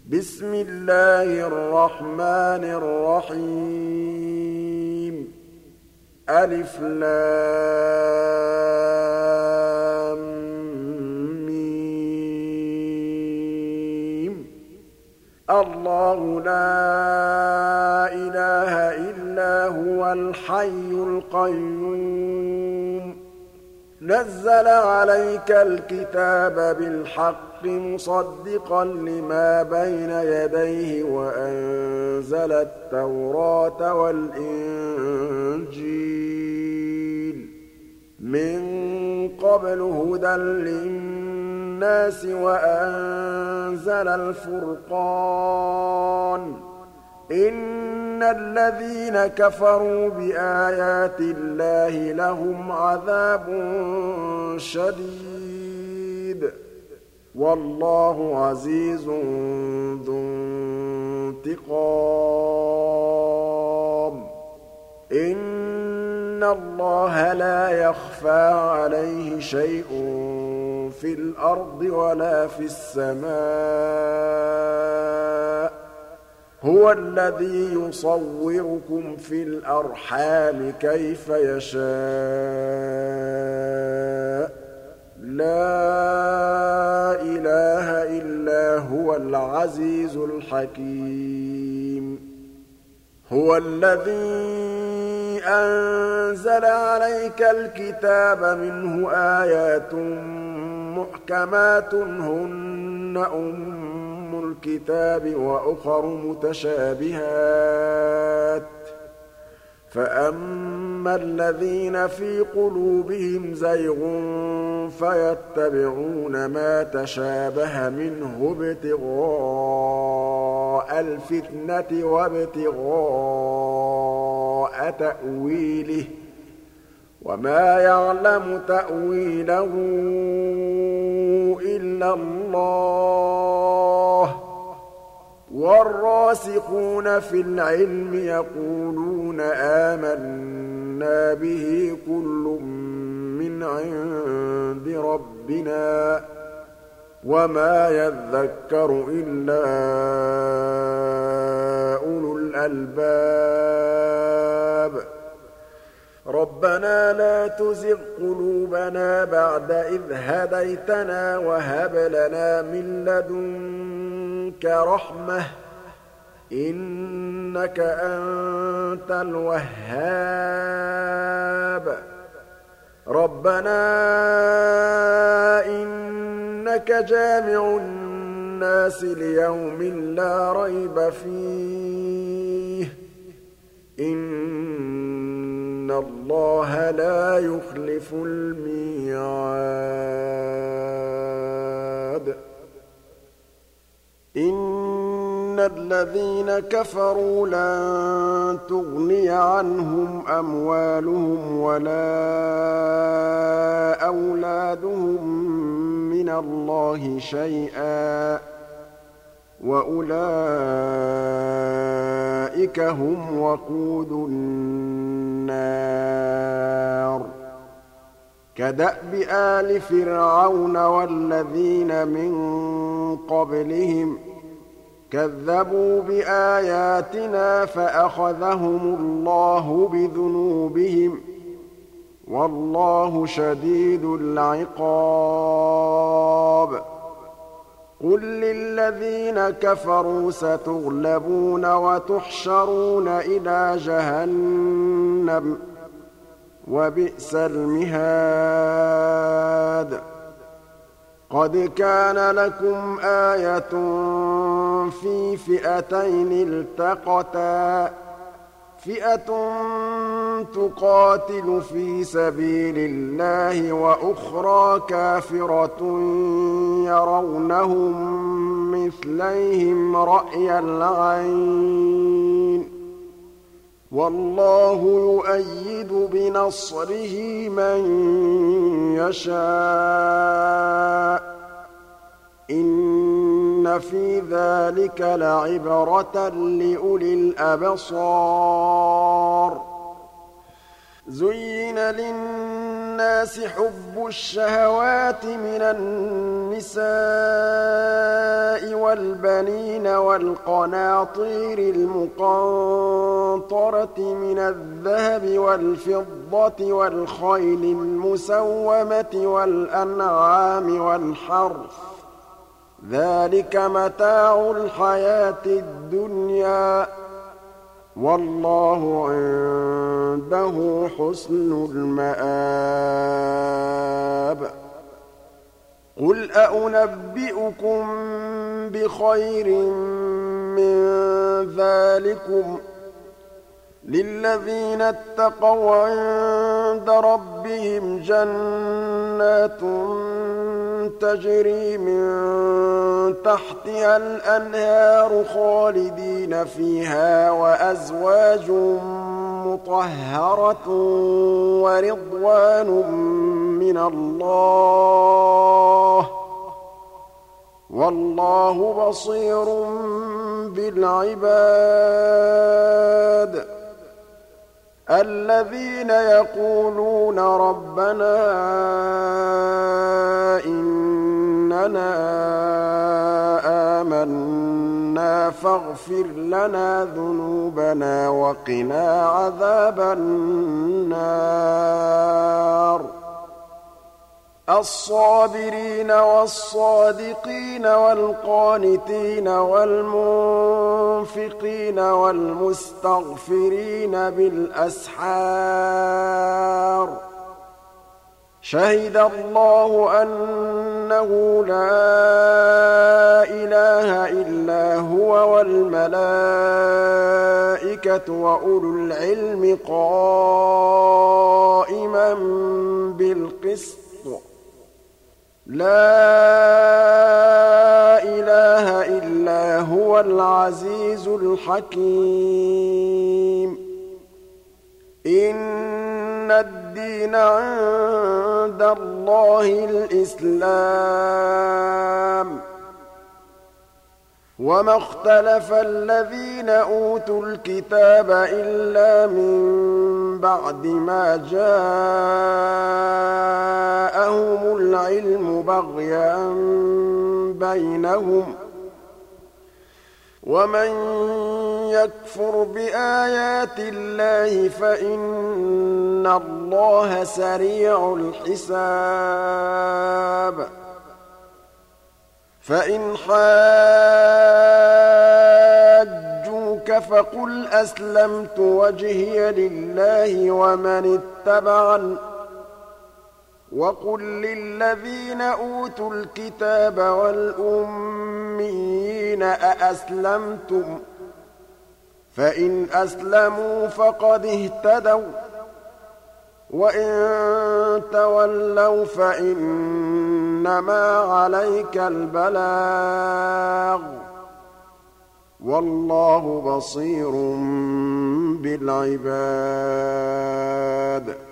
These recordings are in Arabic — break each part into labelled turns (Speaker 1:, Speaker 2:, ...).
Speaker 1: بسم الله الرحمن الرحيم ألف لام ميم الله لا إله إلا هو الحي القيوم نزل عليك الكتاب بالحق مصدقا لما بين يديه وأنزل التوراة والإنجيل من قبل هدى للناس وأنزل الفرقان إن الذين كفروا بآيات الله لهم عذاب شديد والله عزيز ذو انتقام إن الله لا يخفى عليه شيء في الأرض ولا في السماء هو الذي يصوركم في الأرحام كيف يشاء لا إله إلا هو العزيز الحكيم هو الذي أنزل عليك الكتاب منه آيات محكمات هن الكتاب وأخر متشابهات فأما الذين في قلوبهم زيغ فيتبعون ما تشابه منه ابتغاء الفتنة وابتغاء تأويله وما يعلم تأويله إلا الله والراسخون في العلم يقولون آمنا به كل من عند ربنا وما يذكر إلا أولو الألباب ربنا لا تزغ قلوبنا بعد إذ هديتنا وهب لنا من لدنك رحمة إنك أنت الوهاب ربنا إنك جامع الناس ليوم لا ريب فيه إن الله لا يخلف الميعاد إن الذين كفروا لن تغني عنهم أموالهم ولا أولادهم من الله شيئا وأولئك هم وقود النار كدأب آل فرعون والذين من قبلهم كذبوا بآياتنا فأخذهم الله بذنوبهم والله شديد العقاب قل للذين كفروا ستغلبون وتحشرون إلى جهنم وبئس المهاد قد كان لكم آية في فئتين التقتا فئة تقاتل في سبيل الله وأخرى كافرة يرونهم مثليهم رأي العين والله يؤيد بنصره من يشاء إن في ذلك لعبرة لأولي الأبصار زين للناس النَّاسِ حُبُّ الشَّهَوَاتِ مِنَ النِّسَاءِ وَالْبَنِينَ وَالْقَنَاطِيرِ الْمُقَنطَرَةِ مِنَ الذَّهَبِ وَالْفِضَّةِ وَالْخَيْلِ الْمُسَوَّمَةِ وَالْأَنْعَامِ وَالْحَرْثِ ۗ ذَٰلِكَ مَتَاعُ الْحَيَاةِ الدُّنْيَا ۖ وَاللَّهُ عِندَهُ حُسْنُ الْمَآبِ. قُلْ أَؤُنَبِّئُكُم بِخَيْرٍ مِّن ذَٰلِكُمْ ۚ لِلَّذِينَ اتَّقَوْا عِندَ رَبِّهِمْ جَنَّاتٌ تَجْرِي مِن تَحْتِهَا الْأَنْهَارُ خَالِدِينَ فِيهَا وَأَزْوَاجٌ مُّطَهَّرَةٌ وَرِضْوَانٌ مِّنَ اللَّهِ ۗ وَاللَّهُ بَصِيرٌ بِالْعِبَادِ. الَّذِينَ يَقُولُونَ رَبَّنَا إِنَّنَا آمَنَّا فَاغْفِرْ لَنَا ذُنُوبَنَا وَقِنَا عَذَابَ النَّارِ. الصَّابِرِينَ وَالصَّادِقِينَ وَالْقَانِتِينَ وَالْمُنفِقِينَ وَالْمُسْتَغْفِرِينَ بِالْأَسْحَارِ. شَهِدَ اللَّهُ أَنَّهُ لَا إِلَٰهَ إِلَّا هُوَ وَالْمَلَائِكَةُ وَأُولُو الْعِلْمِ قَائِمًا بِالْقِسْطِ. لَا إِلَٰهَ إِلَّا هُوَ الْعَزِيزُ الْحَكِيمُ. إِنَّ الدِّينَ عِندَ اللَّهِ الْإِسْلَامُ ۗ وَمَا اخْتَلَفَ الَّذِينَ أُوتُوا الْكِتَابَ إِلَّا مِن بَعْدِ مَا جَاءَهُمُ الْعِلْمُ بَغْيًا بَيْنَهُمْ ۗ وَمَن يَكْفُرْ بِآيَاتِ اللَّهِ فَإِنَّ اللَّهَ سَرِيعُ الْحِسَابِ. فَإِنْ حَاجُّوكَ فَقُلْ أَسْلَمْتُ وَجْهِيَ لِلَّهِ وَمَنِ اتَّبَعَنِ ۗ وَقُل لِّلَّذِينَ أُوتُوا الْكِتَابَ وَالْأُمِّيِّينَ أَأَسْلَمْتُمْ ۚ فَإِنْ أَسْلَمُوا فَقَدِ اهْتَدَوا ۖ وَّإِن تَوَلَّوْا فَإِنَّمَا عَلَيْكَ الْبَلَاغُ ۗ وَاللَّهُ بَصِيرٌ بِالْعِبَادِ.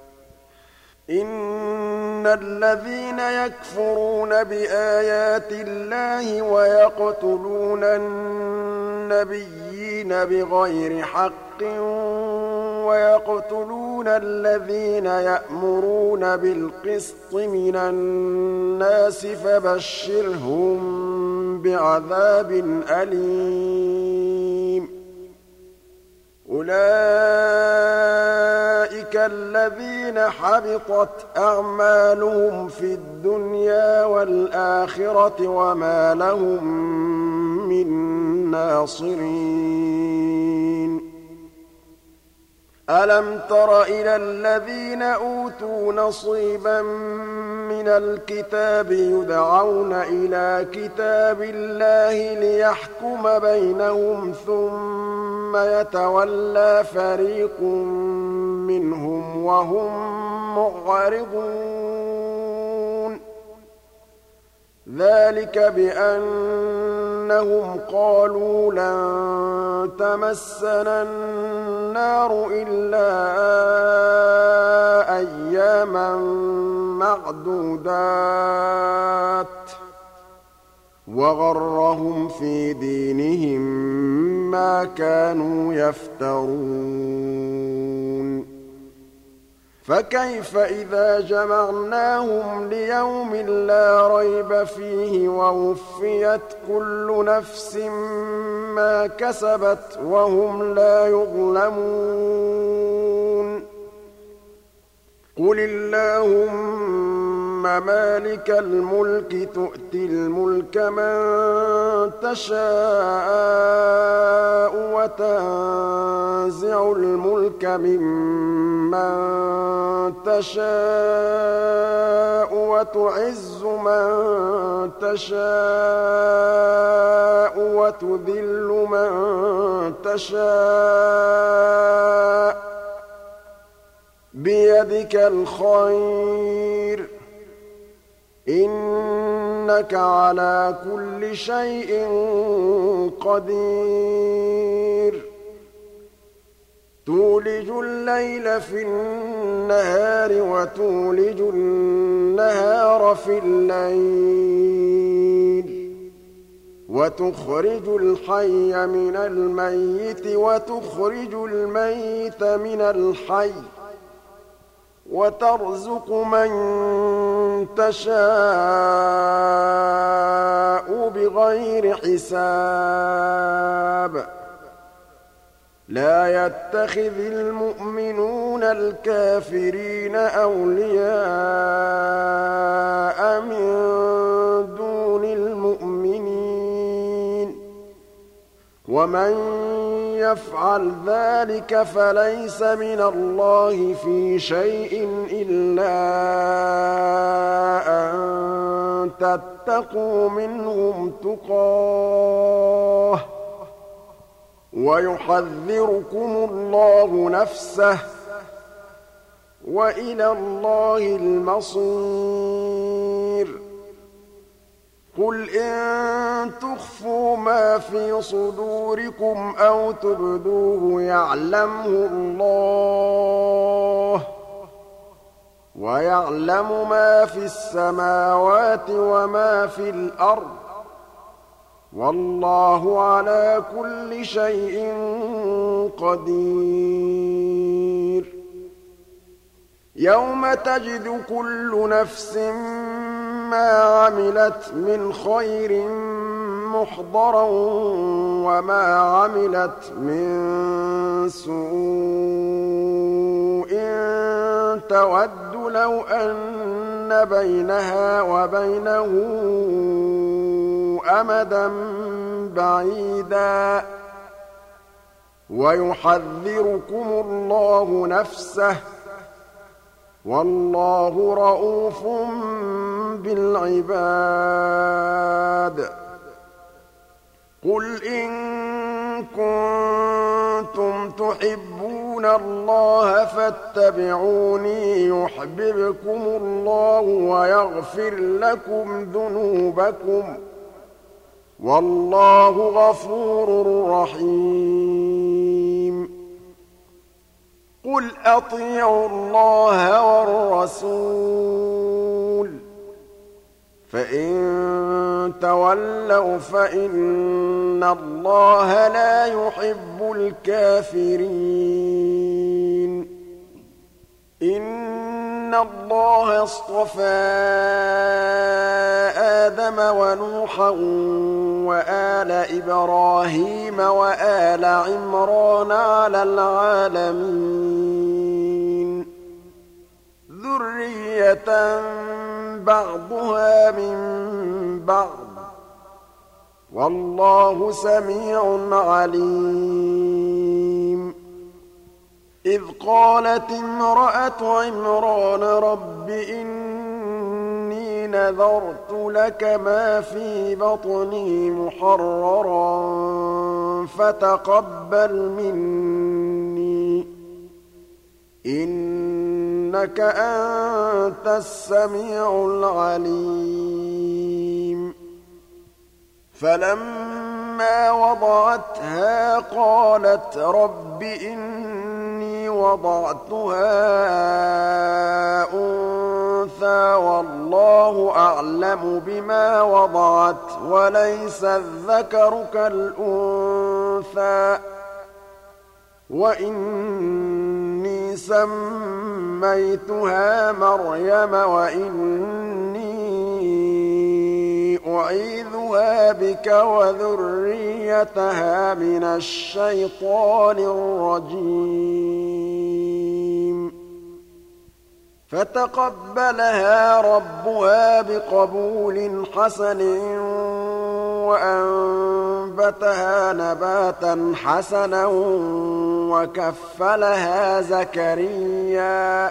Speaker 1: إِنَّ الَّذِينَ يَكْفُرُونَ بِآيَاتِ اللَّهِ وَيَقْتُلُونَ النَّبِيِّينَ بِغَيْرِ حَقٍّ وَيَقْتُلُونَ الَّذِينَ يَأْمُرُونَ بِالْقِسْطِ مِنَ النَّاسِ فَبَشِّرْهُم بِعَذَابٍ أَلِيمٍ. أُولَٰئِكَ الَّذِينَ حَبِطَتْ أَعْمَالُهُمْ فِي الدُّنْيَا وَالْآخِرَةِ وَمَا لَهُم مِّن نَّاصِرِينَ. أَلَمْ تَرَ إِلَى الَّذِينَ أُوتُوا نَصِيبًا مِّنَ الْكِتَابِ يُدْعَوْنَ إِلَىٰ كِتَابِ اللَّهِ لِيَحْكُمَ بَيْنَهُمْ ثُمَّ يَتَوَلَّىٰ فَرِيقٌ مِّنْهُمْ وَهُم مُّعْرِضُونَ. ذَٰلِكَ بِأَنَّهُمْ قَالُوا لَن تَمَسَّنَا النَّارُ إِلَّا أَيَّامًا مَّعْدُودَاتٍ ۖ وَغَرَّهُمْ فِي دِينِهِم مَّا كَانُوا يَفْتَرُونَ. فكيف إذا جمعناهم ليوم لا ريب فيه ووفيت كل نفس ما كسبت وهم لا يظلمون قل اللهم مالك الملك تؤتي الملك من تشاء وتنزع الملك ممن تشاء وتعز من تشاء وتذل من تشاء بيدك الخير إنك على كل شيء قدير تولج الليل في النهار وتولج النهار في الليل وتخرج الحي من الميت وتخرج الميت من الحي وترزق من تشاء بغير حساب لا يتخذ المؤمنون الكافرين أولياء من دون المؤمنين ومن يفعل ذلك فليس من الله في شيء إلا أن تتقوا منهم تقاه ويحذركم الله نفسه وإلى الله المصير قل إن تخفوا ما في صدوركم أو تبدوه يعلمه الله ويعلم ما في السماوات وما في الأرض والله على كل شيء قدير يوم تجد كل نفس ما عملت من خير محضرا وما عملت من سوء تود لو أن بينها وبينه أمدا بعيدا ويحذركم الله نفسه والله رءوف بالعباد قل إن كنتم تحبون الله فاتبعوني يحببكم الله ويغفر لكم ذنوبكم والله غفور رحيم قل أطيعوا الله والرسول فإن تولوا فإن الله لا يحب الكافرين إن الله اصطفى آدم ونوحا وآل إبراهيم وآل عمران على العالمين ذرية بعضها من بعض والله سميع عليم إذ قالت امرأة عمران رب إني نذرت لك ما في بطني محررا فتقبل مني إنك أنت السميع العليم فلما وضعتها قالت رب إني وضعتها أنثى والله أعلم بما وضعت وليس الذكر كالأنثى وإني سميتها مريم وإني أعيذها بك وذريتها من الشيطان الرجيم فتقبلها ربها بقبول حسن وأنبتها نباتا حسنا وكفلها زكريا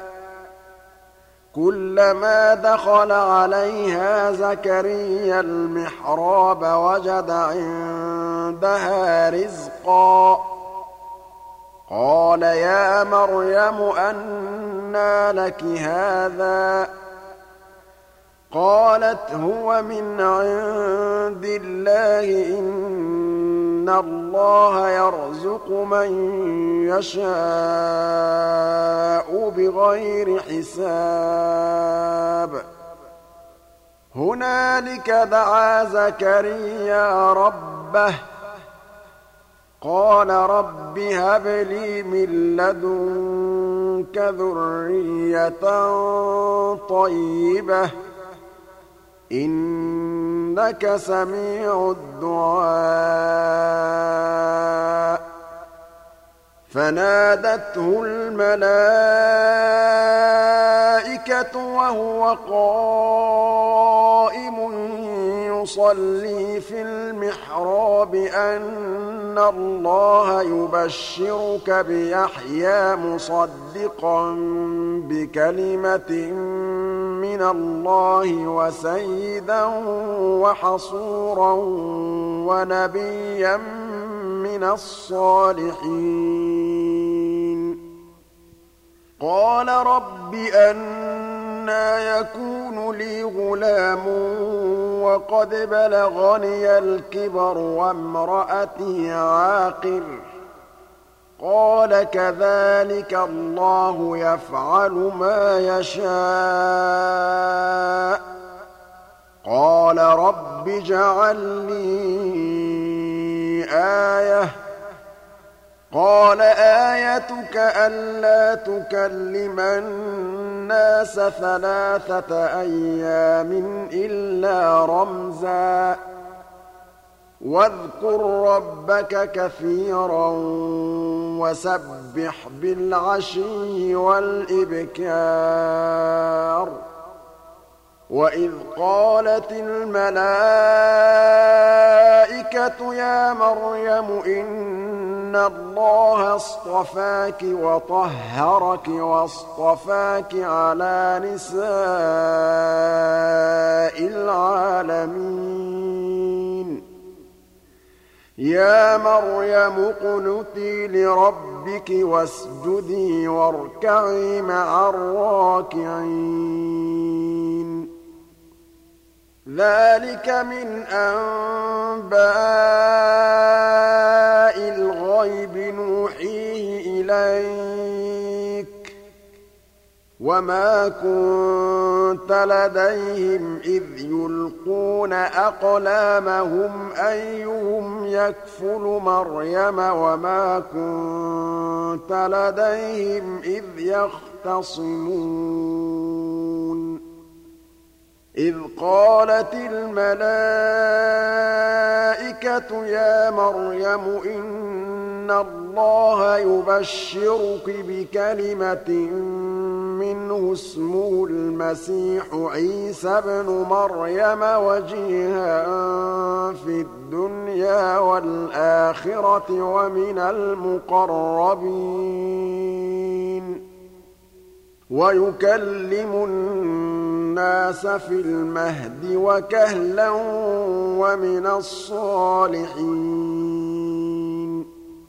Speaker 1: كلما دخل عليها زكريا المحراب وجد عندها رزقا قال يا مريم أنى لك هذا قالت هو من عند الله إن الله يرزق من يشاء بغير حساب هنالك دعا زكريا ربه قال رب هب لي من لدنك ذرية طيبة إنك سميع الدعاء فنادته الملائكة وهو قائم يصلي في المحراب أن الله يبشرك بيحيى مصدقا بكلمة من الله وسيدا وحصورا ونبيا من الصالحين قال رب أنى يكون لي غلام وقد بلغني الكبر وامرأتي عاقر قال كذلك الله يفعل ما يشاء قال رب اجعل لي آية قال آيتك ألا تكلم الناس 3 أيام إلا رمزا واذكر ربك كثيرا وسبح بالعشي والإبكار وإذ قالت الملائكة يا مريم إن الله اصطفاك وطهرك واصطفاك على نساء العالمين يا مريم اقنتي لربك واسجدي واركعي مع الراكعين ذلك من أنباء الغيب نوحيه إليك وما كنت لديهم إذ يلقون أقلامهم أيهم يكفل مريم وما كنت لديهم إذ يختصمون إذ قالت الملائكة يا مريم إن الله يبشرك بكلمة منه اسمه المسيح عيسى ابن مريم وجيها في الدنيا والآخرة ومن المقربين ويكلم الناس في المهد وكهلا ومن الصالحين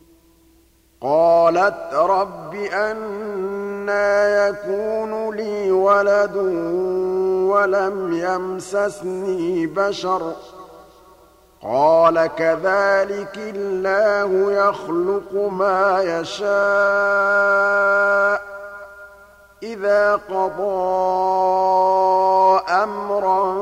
Speaker 1: قالت رب أنى يكون لي ولد ولم يمسسني بشر قال كذلك الله يخلق ما يشاء إذا قضى أمرا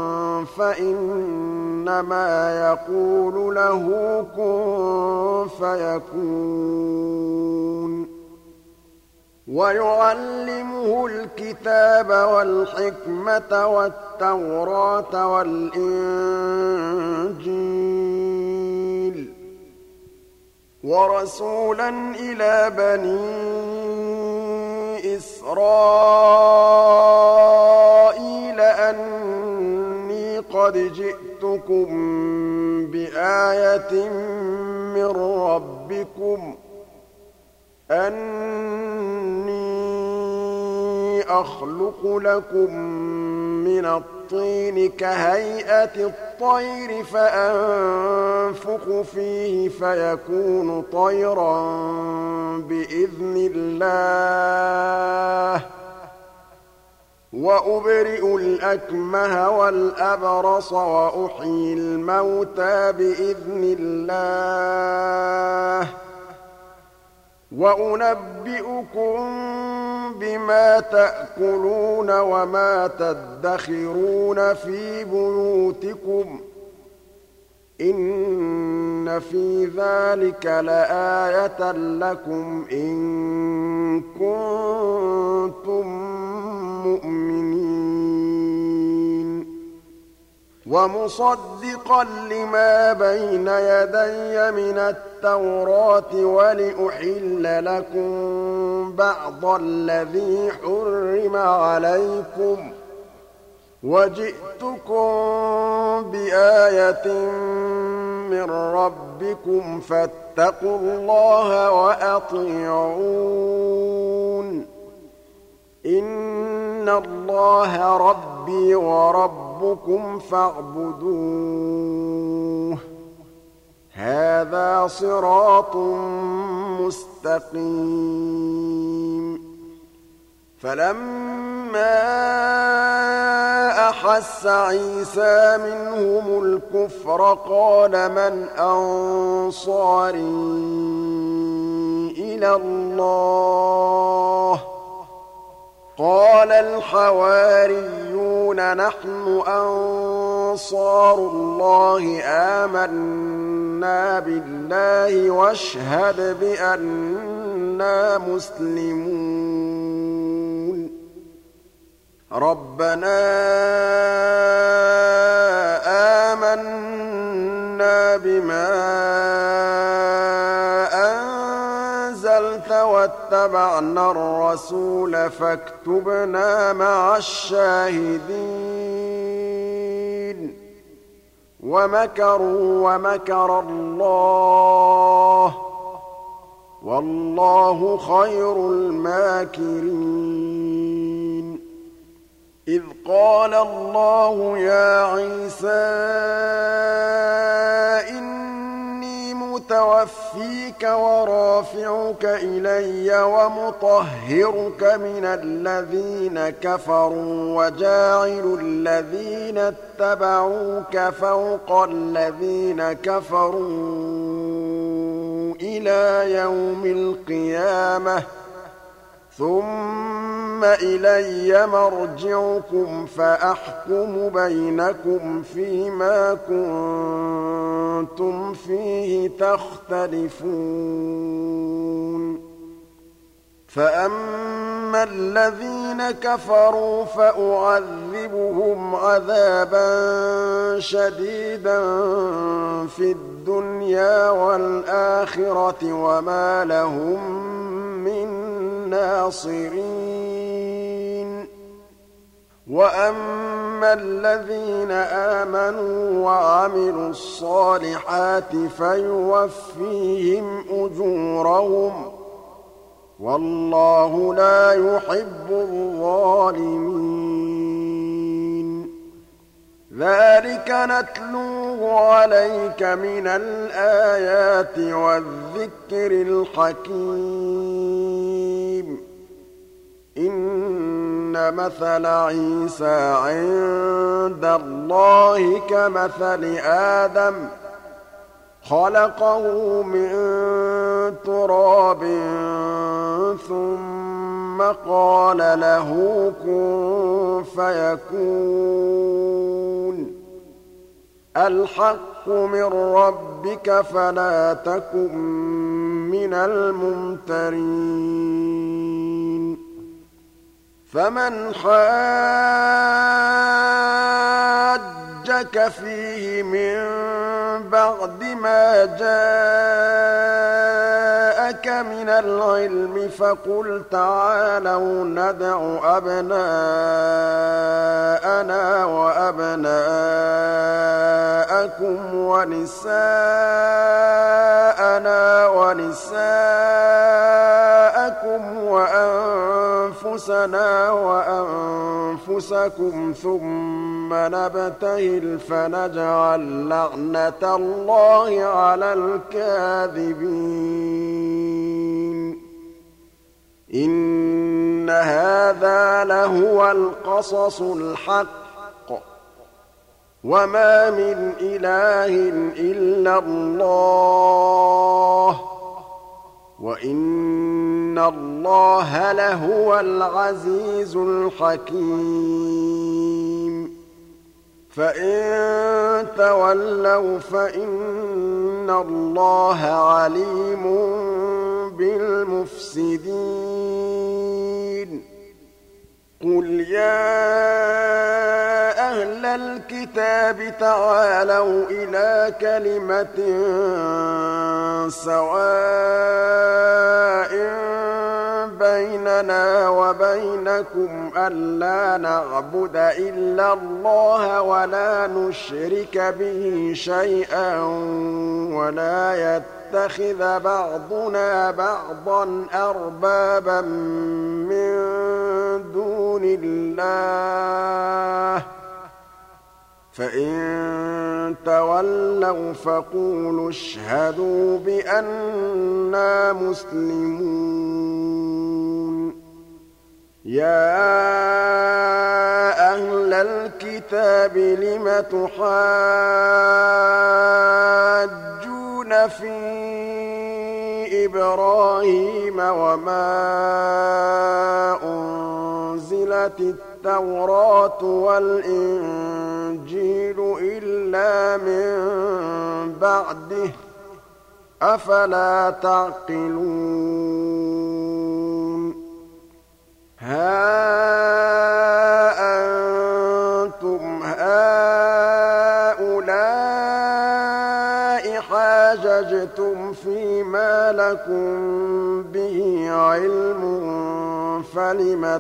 Speaker 1: فإنما يقول له كن فيكون ويعلمه الكتاب والحكمة والتوراة والإنجيل ورسولا إلى بني إسرائيل أني قد جئتكم بآية من ربكم أني أخلق لكم من الطين كهيئة الطير فأنفخ فيه فيكون طيرا بإذن الله وأبرئ الأكمه والأبرص وأحيي الموتى بإذن الله وأنبئكم بما تأكلون وما تدخرون في بيوتكم إن في ذلك لآية لكم إن كنتم مؤمنين ومصدقا لما بين يدي من التوراة ولأحل لكم بعض الذي حرم عليكم وجئتكم بآية من ربكم فاتقوا الله وأطيعون إن الله ربي وربكم فاعبدوه هذا صراط مستقيم فلما أحس عيسى منهم الكفر قال من أنصاري إلى الله قال الحواريون نحن أنصار الله آمنا بالله واشهد بأننا مسلمون ربنا آمنا بما أنزلت واتبعنا الرسول فاكتبنا مع الشاهدين ومكروا ومكر الله والله خير الماكرين إذ قال الله يا عيسى إني متوفيك ورافعك إلي ومطهرك من الذين كفروا وجاعل الذين اتبعوك فوق الذين كفروا إلى يوم القيامة ثم إلي مرجعكم فأحكم بينكم فيما كنتم فيه تختلفون فأما الذين كفروا فأعذبهم عذابا شديدا في الدنيا والآخرة وما لهم من ناصرين وأما الذين آمنوا وعملوا الصالحات فيوفيهم أجورهم والله لا يحب الظالمين ذلك نتلوه عليك من الآيات والذكر الحكيم إن مثل عيسى عند الله كمثل آدم خلقه من تراب ثم قال له كن فيكون الحق من ربك فلا تكن من الممترين فمن حاجك فيه من بعد ما جاءك من العلم فقل تعالوا ندع أبناءنا وأبناءكم ونساءنا ونساءكم وأنفسنا وأنفسكم ثم نبتهل فنجعل لعنة الله على الكاذبين إن هذا لهو القصص الحق وما من إله إلا الله وإن الله لهو العزيز الحكيم فإن تولوا فإن الله عليم بالمفسدين قل يا أهل الكتاب تعالوا إلى كلمة سواء بيننا وبينكم ألا نعبد إلا الله ولا نشرك به شيئا ولا يتخذ بعضنا بعضا أربابا من دون الله فإن تولوا فقولوا اشهدوا بأننا مسلمون يا أهل الكتاب لم تحاجون في إبراهيم وما أنزلت التوراة والإنجيل إلا من بعده أفلا تعقلون ها أنتم هؤلاء حاججتم فيما لكم به علم فلم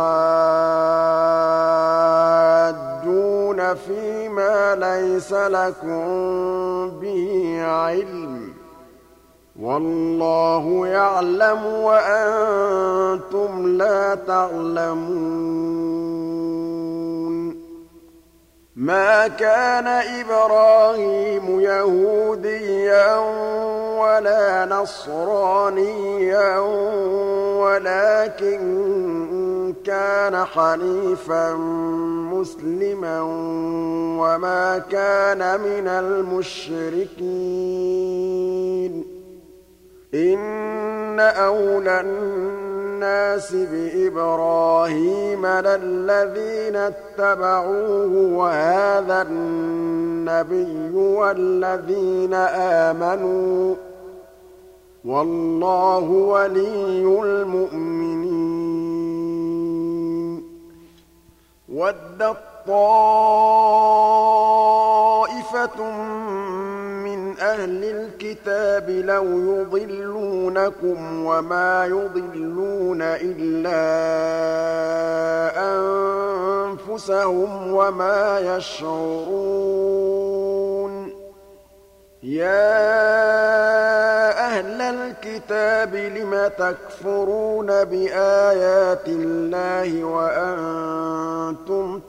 Speaker 1: تحاجون فيما ليس لكم به علم والله يعلم وأنتم لا تعلمون ما كان إبراهيم يهوديا ولا نصرانيا ولكن كان حنيفا مسلما وما كان من المشركين إن أولى الناس بإبراهيم للذين اتبعوه وهذا النبي والذين آمنوا والله ولي المؤمنين ودت طائفة من أهل الكتاب لو يضلونكم وما يضلون إلا أنفسهم وما يشعرون يا أهل الكتاب لم تكفرون بآيات الله وأنتم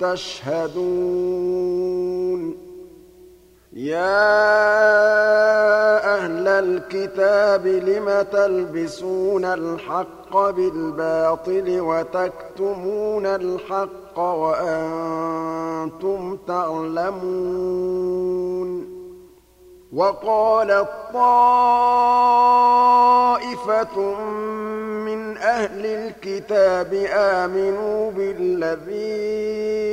Speaker 1: تشهدون يا أهل الكتاب لم تلبسون الحق بالباطل وتكتمون الحق وأنتم تعلمون وقالت طائفة من أهل الكتاب آمنوا بالذي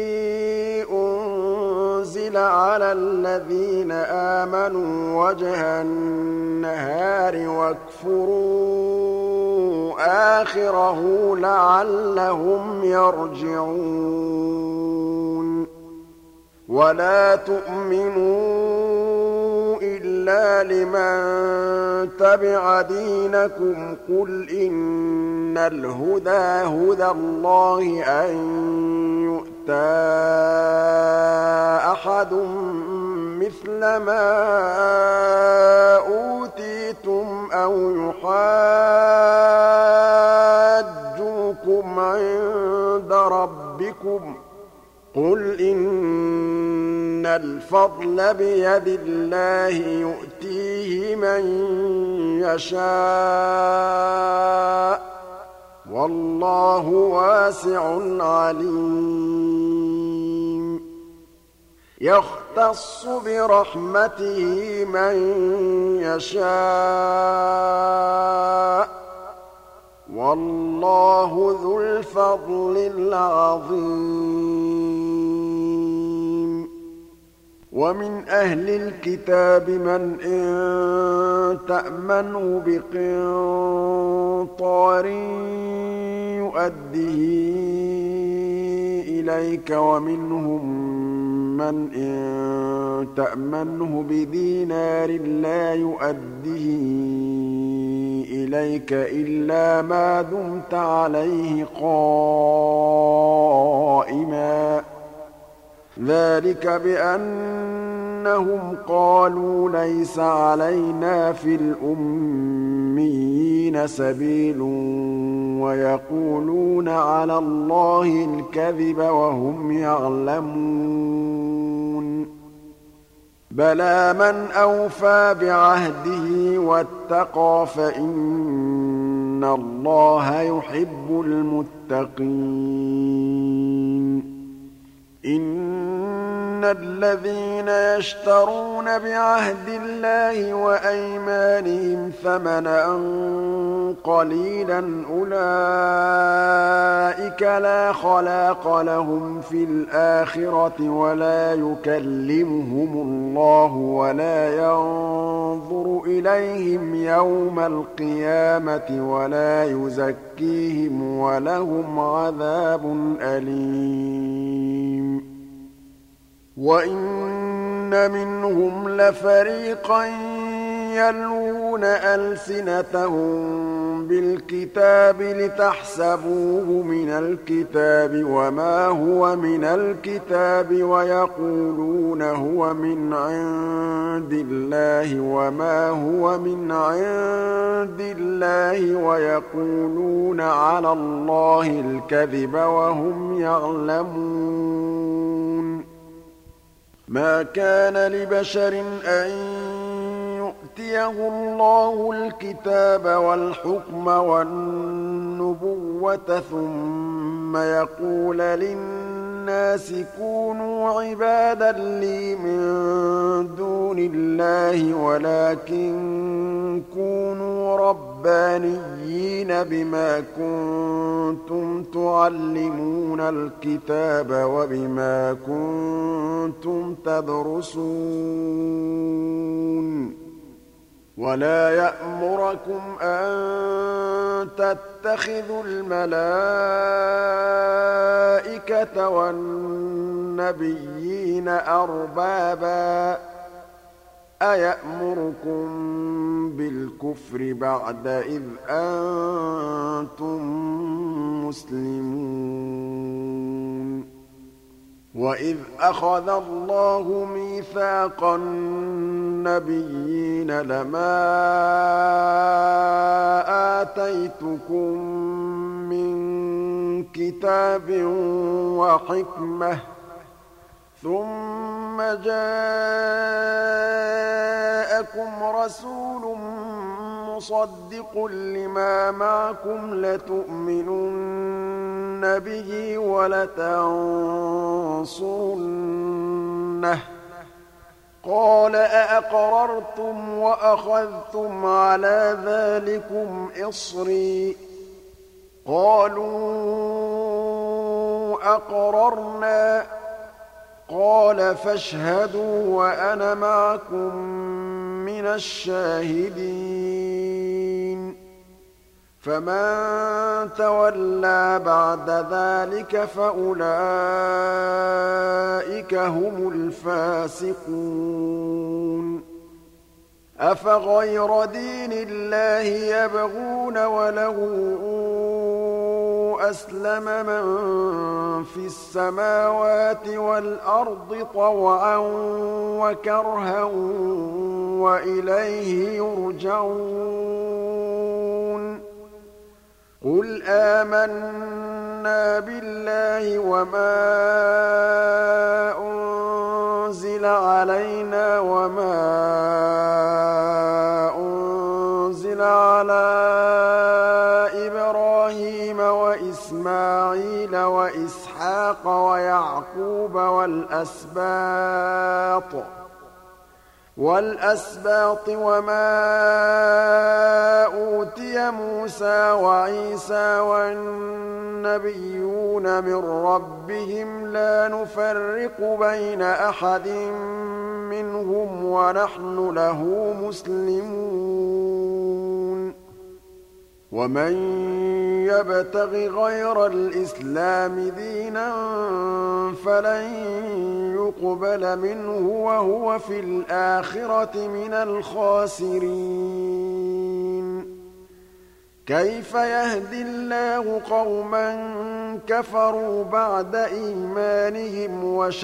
Speaker 1: أنزل على الذين آمنوا وجه النهار واكفروا آخِرَهُ لَعَلَّهُمْ يَرْجِعُونَ وَلَا تُؤْمِنُوا إِلَّا لِمَن تَبِعَ دِينَكُمْ قُلْ إِنَّ الْهُدَىٰ هُدَى اللَّهِ أَن يُؤْتَىٰ أَحَدٌ مِّثْلَ مَا أُوتِيتُمْ أَوْ يُحَاجُّوكُمْ عِندَ رَبِّكُمْ ۗ قُلْ إِنَّ الْفَضْلَ بِيَدِ اللَّهِ يُؤْتِيهِ مَن يَشَاءُ ۗ وَاللَّهُ وَاسِعٌ عَلِيمٌ يَخْتَصُّ بِرَحْمَتِهِ مَن يَشَاءُ ۗ وَاللَّهُ ذُو الْفَضْلِ الْعَظِيمِ وَمِنْ أَهْلِ الْكِتَابِ مَنْ إِن تَأْمَنْهُ بِقِنطَارٍ يُؤَدِّهِ إِلَيْكَ وَمِنْهُم مَّنْ إِن تَأْمَنْهُ بِدِينَارٍ لَّا يُؤَدِّهِ إِلَيْكَ إِلَّا مَا دُمْتَ عَلَيْهِ قَائِمًا ۗ ذَٰلِكَ بِأَنَّهُمْ قَالُوا لَيْسَ عَلَيْنَا فِي الْأُمِّيِّينَ سَبِيلٌ وَيَقُولُونَ عَلَى اللَّهِ الْكَذِبَ وَهُمْ يَعْلَمُونَ بَلَىٰ مَنْ أَوْفَىٰ بِعَهْدِهِ وَاتَّقَىٰ فَإِنَّ اللَّهَ يُحِبُّ الْمُتَّقِينَ إِنَّ الَّذِينَ يَشْتَرُونَ بِعَهْدِ اللَّهِ وَأَيْمَانِهِمْ ثَمَنًا قَلِيلًا أُولَٰئِكَ لَا خَلَاقَ لَهُمْ فِي الْآخِرَةِ وَلَا يُكَلِّمُهُمُ اللَّهُ وَلَا يَنظُرُ إِلَيْهِمْ يَوْمَ الْقِيَامَةِ وَلَا يُزَكِّيهِمْ وَلَهُمْ عَذَابٌ أَلِيمٌ وَإِنَّ مِنْهُمْ لَفَرِيقًا يَلْوُونَ أَلْسِنَتَهُم بِالْكِتَابِ لِتَحْسَبُوهُ مِنَ الْكِتَابِ وَمَا هُوَ مِنَ الْكِتَابِ وَيَقُولُونَ هُوَ مِنْ عِندِ اللَّهِ وَمَا هُوَ مِنْ عِندِ اللَّهِ وَيَقُولُونَ عَلَى اللَّهِ الْكَذِبَ وَهُمْ يَعْلَمُونَ مَا كَانَ لِبَشَرٍ أَن يُؤْتِيَهُ اللَّهُ الْكِتَابَ وَالْحُكْمَ وَالنُّبُوَّةَ ثُمَّ يَقُولَ لِلنَّاسِ كُونُوا عِبَادًا لِّي مِن دُونِ اللَّهِ وَلَٰكِن كُونُوا رَبَّانِيِّينَ بِمَا كُنتُمْ تُعَلِّمُونَ الْكِتَابَ وَبِمَا كُنتُمْ تَدْرُسُونَ وَلَا يَأْمُرَكُمْ أَن تَتَّخِذُوا الْمَلَائِكَةَ وَالنَّبِيِّينَ أَرْبَابًا ۗ أَيَأْمُرُكُم بِالْكُفْرِ بَعْدَ إِذْ أَنتُم مُّسْلِمُونَ وَإِذْ أَخَذَ اللَّهُ مِيثَاقَ النَّبِيِّينَ لَمَا آتَيْتُكُم مِّن كِتَابٍ وَحِكْمَةٍ ثُمَّ جَاءَكُمْ رَسُولٌ مُّصَدِّقٌ لِّمَا مَعَكُمْ لَتُؤْمِنُنَّ بِهِ وَلَتَنصُرُنَّهُ ۚ قَالَ أَأَقْرَرْتُمْ وَأَخَذْتُمْ عَلَىٰ ذَٰلِكُمْ إِصْرِي ۖ قَالُوا أَقْرَرْنَا ۚ قَالَ فَاشْهَدُوا وَأَنَا مَعَكُم مِّنَ الشَّاهِدِينَ فمن تولى بعد ذلك فأولئك هم الفاسقون أفغير دين الله يبغون وله أسلم من في السماوات والأرض طوعا وكرها وإليه يرجعون قل آمنا بالله وما أنزل علينا وما أنزل على إبراهيم وإسماعيل وإسحاق ويعقوب والأسباط وما أوتي موسى وعيسى والنبيون من ربهم لا نفرق بين أحد منهم ونحن له مسلمون ومن يبتغ غير الإسلام دينا فلن يقبل منه وهو في الآخرة من الخاسرين كيف يهدي الله قوما كفروا بعد إيمانهم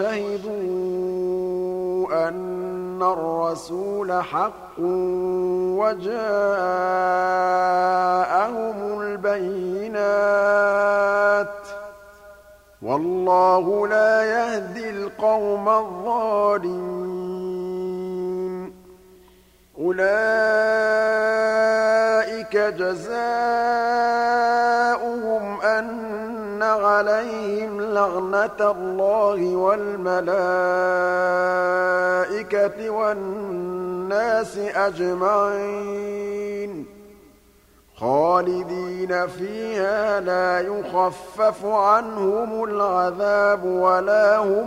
Speaker 1: وشهدوا أن الرسول حق وجاءهم البينات والله لا يهدي القوم الظالمين أولئك جزاؤهم أن عليهم لعنة الله والملائكة والناس أجمعين خالدين فيها لا يخفف عنهم العذاب ولا هم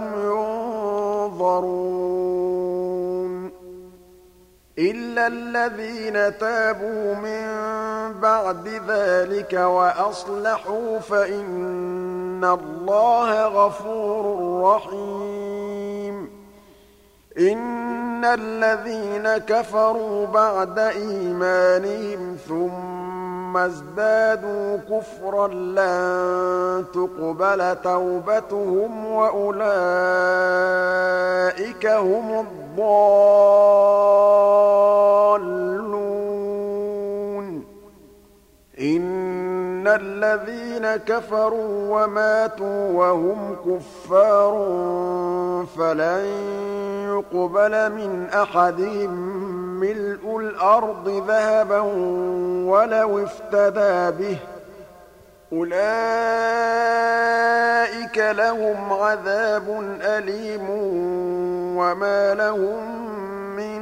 Speaker 1: ينظرون إلا الذين تابوا من بعد ذلك وأصلحوا فإن الله غفور رحيم إن الذين كفروا بعد إيمانهم ثم ازدادوا كفرا لن تقبل توبتهم وأولئك هم الضالون إن الذين كفروا وماتوا وهم كفار فلن يقبل من أحدهم ملء الأرض ذهبا ولو افتدى به أولئك لهم عذاب أليم وما لهم من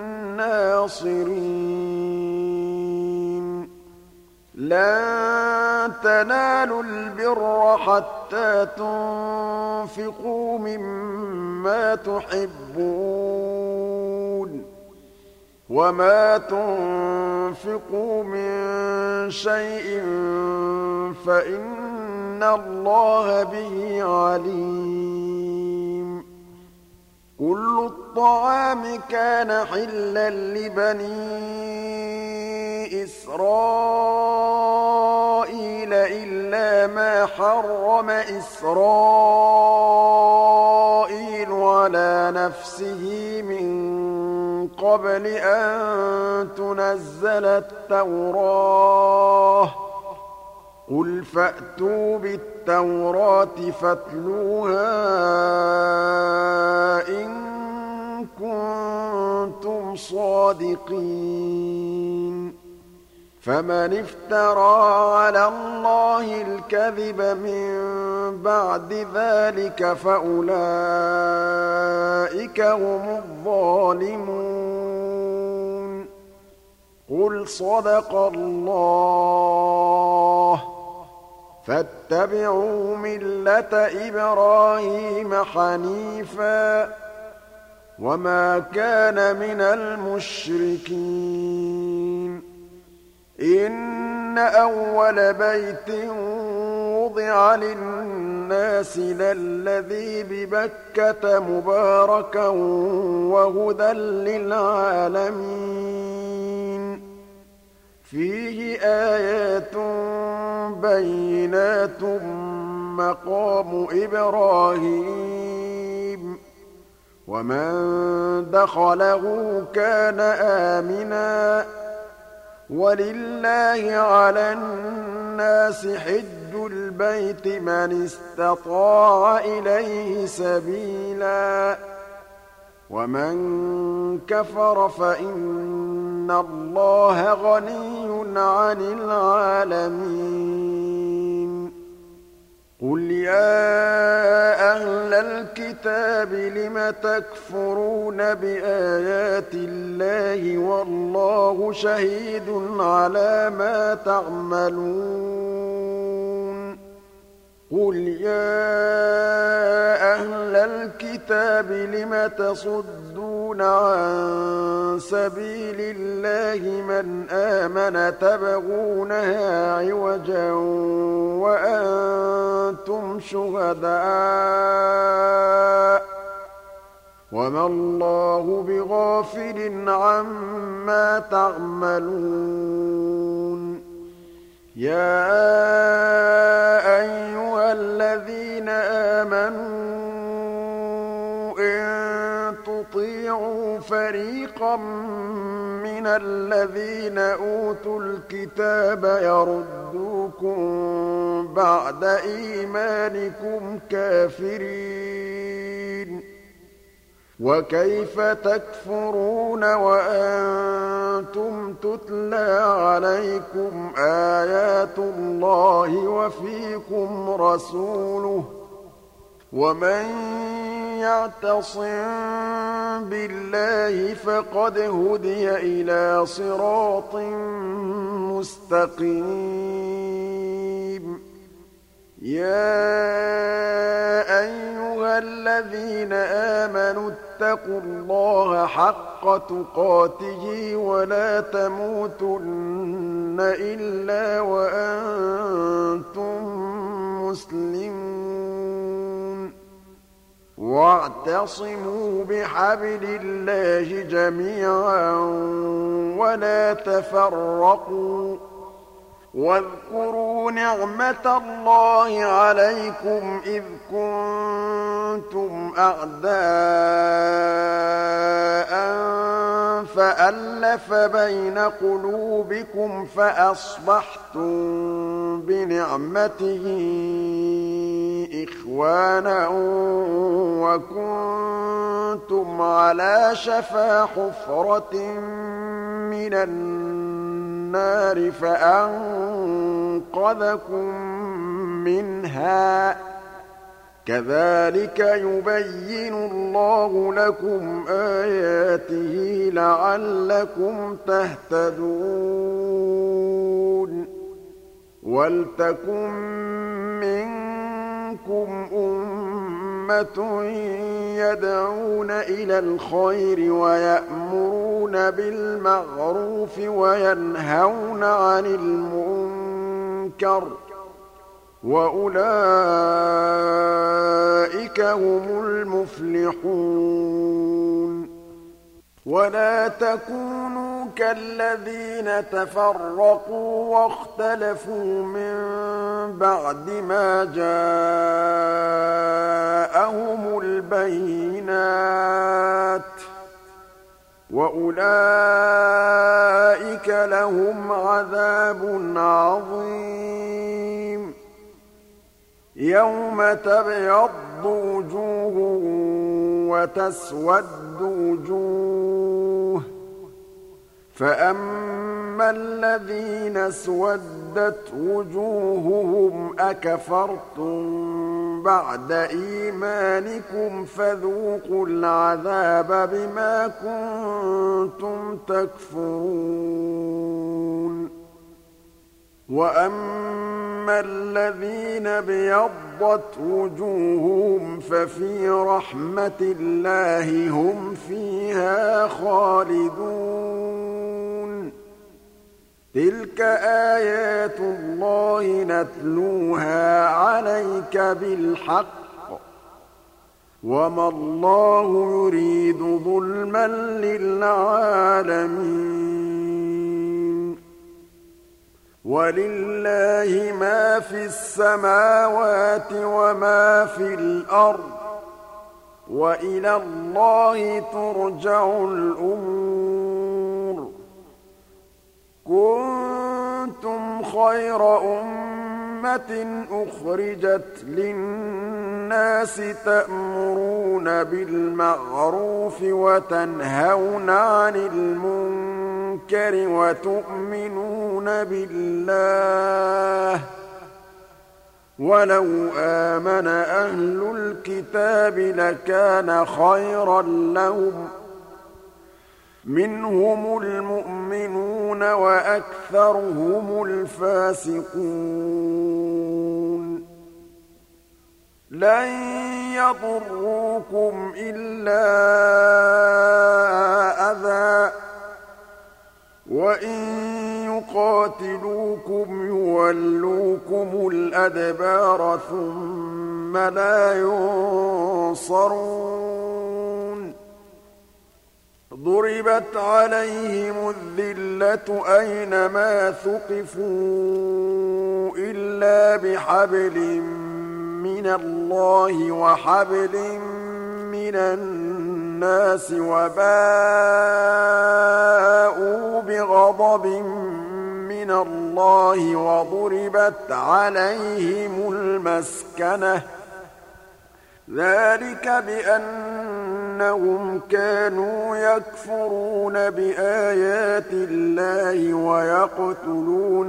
Speaker 1: ناصرين لن تنالوا البر حتى تنفقوا مما تحبون وما تنفقوا من شيء فإن الله به عليم كل الطعام كان حلا لبني إسرائيل إلا ما حرم إسرائيل على نفسه من قبل أن تنزل التوراة قل فأتوا بالتوراة فاتلوها إن كنتم صادقين فمن افترى على الله الكذب من بعد ذلك فأولئك هم الظالمون قل صدق الله فاتبعوا ملة إبراهيم حنيفا وما كان من المشركين إن إِنَّ أَوَّلَ بَيْتٍ وُضِعَ لِلنَّاسِ لَلَّذِي بِبَكَّةَ مُبَارَكًا وَهُدًى لِّلْعَالَمِينَ فِيهِ آيَاتٌ بَيِّنَاتٌ مَّقَامُ إِبْرَاهِيمَ وَمَن دَخَلَهُ كَانَ آمِنًا وَلِلَّهِ عَلَى النَّاسِ حِجُّ الْبَيْتِ مَنِ اسْتَطَاعَ إِلَيْهِ سَبِيلًا وَمَن كَفَرَ فَإِنَّ اللَّهَ غَنِيٌّ عَنِ الْعَالَمِينَ قُلْ يَا أَهْلَ الْكِتَابِ لِمَ تَكْفُرُونَ بِآيَاتِ اللَّهِ وَاللَّهُ شَهِيدٌ عَلَىٰ مَا تَعْمَلُونَ قُلْ يَا أَهْلَ الْكِتَابِ لِمَ تَصُدُّونَ عَن سَبِيلِ اللَّهِ مَنْ آمَنَ تَبْغُونَهَا عِوَجًا وَأَنتُمْ شُهَدَاءُ وَمَا اللَّهُ بِغَافِلٍ عَمَّا تَعْمَلُونَ يَا أَيُّهَا الَّذِينَ آمَنُوا إِن تُطِيعُوا فَرِيقًا مِّنَ الَّذِينَ أُوتُوا الْكِتَابَ يَرُدُّوكُم بَعْدَ إِيمَانِكُمْ كَافِرِينَ وَكَيْفَ تَكْفُرُونَ وَأَنتُمْ تُتْلَىٰ عَلَيْكُمْ آيَاتُ اللَّهِ وَفِيكُمْ رَسُولُهُ ۗ وَمَن يَعْتَصِم بِاللَّهِ فَقَدْ هُدِيَ إِلَىٰ صِرَاطٍ مُّسْتَقِيمٍ يَا أَيُّهَا الَّذِينَ آمَنُوا اتَّقُوا اللَّهَ حَقَّ تُقَاتِهِ وَلَا تَمُوتُنَّ إِلَّا وَأَنتُم مُّسْلِمُونَ وَاعْتَصِمُوا بِحَبْلِ اللَّهِ جَمِيعًا وَلَا تَفَرَّقُوا وَاذْكُرُوا نِعْمَةَ اللَّهِ عَلَيْكُمْ إِذْ كُنتُمْ أَعْدَاءً فَأَلَّفَ بَيْنَ قُلُوبِكُمْ فَأَصْبَحْتُم بِنِعْمَتِهِ إِخْوَانًا وَكُنتُمْ عَلَىٰ شَفَا حُفْرَةٍ مِّنَ النَّارِ فَأَنقَذَكُم مِّنْهَا ۗ كَذَٰلِكَ يُبَيِّنُ اللَّهُ لَكُمْ آيَاتِهِ لَعَلَّكُمْ تَهْتَدُونَ وَلْتَكُن مِّنكُمْ أُمَّةٌ يَدْعُونَ إِلَى الْخَيْرِ وَيَأْمُرُونَ بِالْمَعْرُوفِ وَيَنْهَوْنَ عَنِ الْمُنكَرِ ۚ وَأُولَٰئِكَ هُمُ الْمُفْلِحُونَ وَلَا تَكُونُوا كَالَّذِينَ تَفَرَّقُوا وَاخْتَلَفُوا مِن بَعْدِ مَا جَاءَهُمُ الْبَيِّنَاتُ ۚ وَأُولَٰئِكَ لَهُمْ عَذَابٌ عَظِيمٌ يَوْمَ تَبْيَضُّ وُجُوهٌ وَتَسْوَدُّ وُجُوهٌ ۚ فَأَمَّا الَّذِينَ اسْوَدَّتْ وُجُوهُهُمْ أَكَفَرْتُم بَعْدَ إِيمَانِكُمْ فَذُوقُوا الْعَذَابَ بِمَا كُنتُمْ تَكْفُرُونَ وَأَمَّا الَّذِينَ ابْيَضَّتْ وُجُوهُهُمْ فَفِي رَحْمَةِ اللَّهِ هُمْ فِيهَا خَالِدُونَ تِلْكَ آيَاتُ اللَّهِ نَتْلُوهَا عَلَيْكَ بِالْحَقِّ ۚ وَمَا اللَّهُ يُرِيدُ ظُلْمًا لِّلْعَالَمِينَ وَلِلَّهِ مَا فِي السَّمَاوَاتِ وَمَا فِي الْأَرْضِ ۚ وَإِلَى اللَّهِ تُرْجَعُ الْأُمُورُ كُنتُمْ خَيْرَ أُمَّةٍ أُخْرِجَتْ لِلنَّاسِ تَأْمُرُونَ بِالْمَعْرُوفِ وَتَنْهَوْنَ عَنِ الْمُنكَرِ وَتُؤْمِنُونَ بِاللَّهِ ۗ وَلَوْ آمَنَ أَهْلُ الْكِتَابِ لَكَانَ خَيْرًا لَّهُم ۚ مِّنْهُمُ الْمُؤْمِنُونَ وَأَكْثَرُهُمُ الْفَاسِقُونَ لَن يَضُرُّوكُمْ إِلَّا أَذًى ۖ وَإِن يُقَاتِلُوكُمْ يُوَلُّوكُمُ الْأَدْبَارَ ثُمَّ لَا يُنصَرُونَ ضُرِبَتْ عَلَيْهِمُ الذِّلَّةُ أَيْنَمَا ثُقِفُوا إِلَّا بِحَبْلٍ مِّنَ اللَّهِ وَحَبْلٍ مِّنَ النَّاسِ وَبَاءُوا بِغَضَبٍ مِّنَ اللَّهِ وَضُرِبَتْ عَلَيْهِمُ الْمَسْكَنَةُ ۚ ذَٰلِكَ بِأَنَّهُمْ كَانُوا يَكْفُرُونَ بِآيَاتِ اللَّهِ وَيَقْتُلُونَ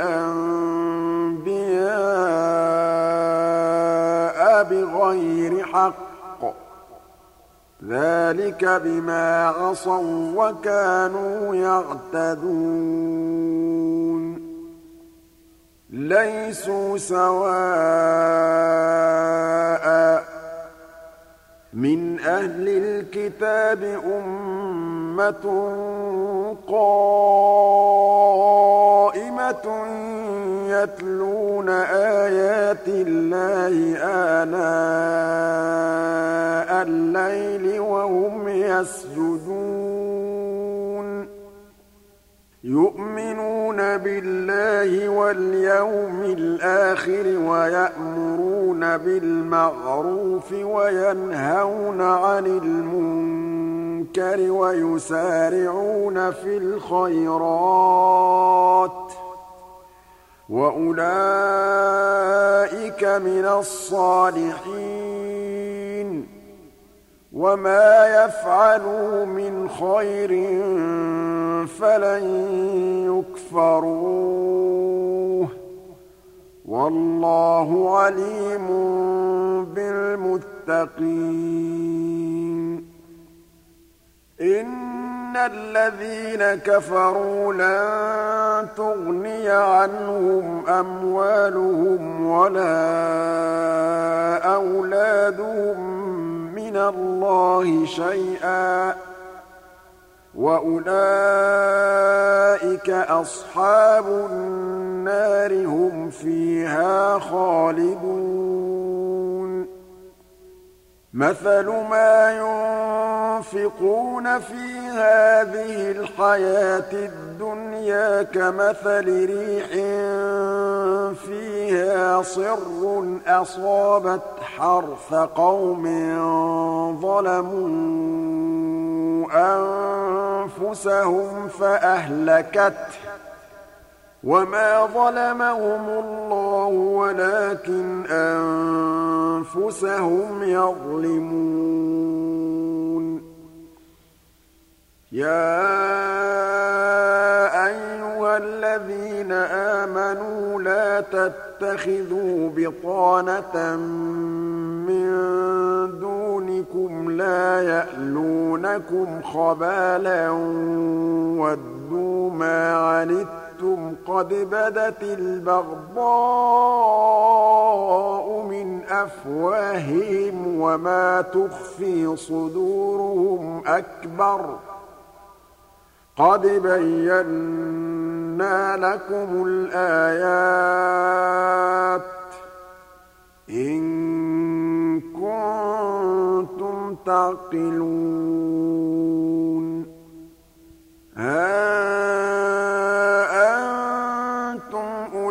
Speaker 1: الْأَنبِيَاءَ بِغَيْرِ حَقٍّ ۚ ذَٰلِكَ بِمَا عَصَوا وَّكَانُوا يَعْتَدُونَ لَيْسُوا سَوَاءً ۗ مِّنْ أَهْلِ الْكِتَابِ أُمَّةٌ قَائِمَةٌ يَتْلُونَ آيَاتِ اللَّهِ آنَاءَ اللَّيْلِ وَهُمْ يَسْجُدُونَ يُؤْمِنُونَ بِاللَّهِ وَالْيَوْمِ الْآخِرِ وَيَأْمُرُونَ بِالْمَعْرُوفِ وَيَنْهَوْنَ عَنِ الْمُنكَرِ وَيُسَارِعُونَ فِي الْخَيْرَاتِ ۚ وَأُولَٰئِكَ مِنَ الصَّالِحِينَ وَمَا يَفْعَلُوا مِنْ خَيْرٍ فَلَن يُكْفَرُوهُ ۗ وَاللَّهُ عَلِيمٌ بِالْمُتَّقِينَ إِنَّ الَّذِينَ كَفَرُوا لَن تُغْنِيَ عَنْهُمْ أَمْوَالُهُمْ وَلَا أَوْلَادُهُم مِّنَ اللَّهِ شَيْئًا ۖ وَأُولَٰئِكَ أَصْحَابُ النَّارِ ۖ هُمْ فِيهَا خَالِدُونَ مَثَلُ مَا يُنفِقُونَ فِي هَٰذِهِ الْحَيَاةِ الدُّنْيَا كَمَثَلِ رِيحٍ فِيهَا صِرٌّ أَصَابَتْ حَرْثَ قَوْمٍ ظَلَمُوا أَنفُسَهُمْ فَأَهْلَكَتْهُ ۚ وَمَا ظَلَمَهُمُ اللَّهُ وَلَٰكِنْ أَنفُسَهُمْ يَظْلِمُونَ يَا أَيُّهَا الَّذِينَ آمَنُوا لَا تَتَّخِذُوا بِطَانَةً مِّن دُونِكُمْ لَا يَأْلُونَكُمْ خَبَالًا وَدُّوا مَا عَنِتُّمْ قَدْ بَدَتِ الْبَغْضَاءُ مِنْ أَفْوَاهِهِمْ وَمَا تُخْفِي صُدُورُهُمْ أَكْبَرُ ۚ قَدْ بَيَّنَّا بينا لكم الآيات إن كنتم تعقلون ها أنتم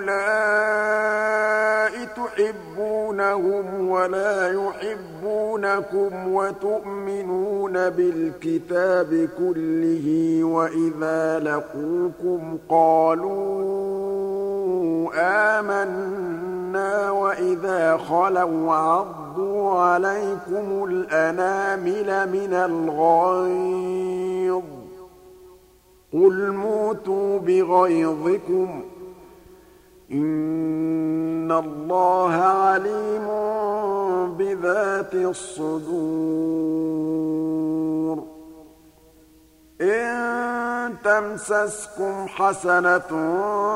Speaker 1: أولئك تحبونهم ولا يحبونكم وتؤمنون بالكتاب كله وإذا لقوكم قالوا آمنا وإذا خلوا عضوا عليكم الأنامل من الغيظ قل موتوا بغيظكم إن الله عليم بذات الصدور إن تمسسكم حسنة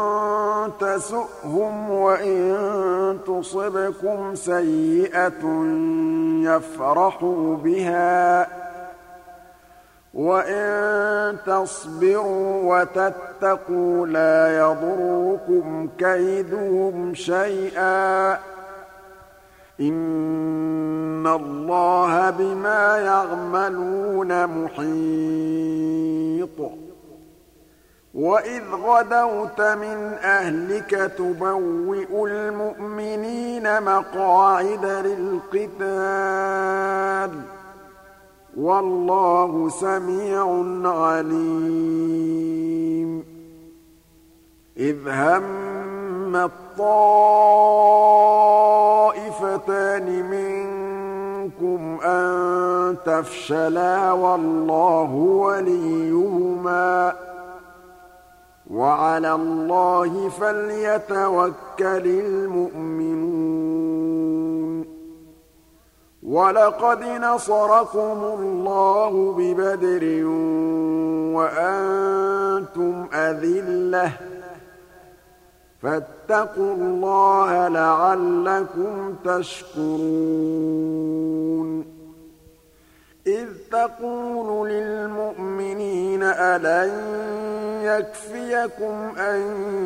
Speaker 1: تسؤهم وإن تصبكم سيئة يفرحوا بها وإن تصبروا وتتقوا لا يضركم كيدهم شيئا إن الله بما يعملون محيط وإذ غدوت من أهلك تبوئ المؤمنين مقاعد للقتال والله سميع عليم إذ هم الطائفتان منكم أن تفشلا والله وليهما وعلى الله فليتوكل المؤمنون ولقد نصركم الله ببدر وأنتم أذلة فاتقوا الله لعلكم تشكرون إذ تقول للمؤمنين ألن يكفيكم أن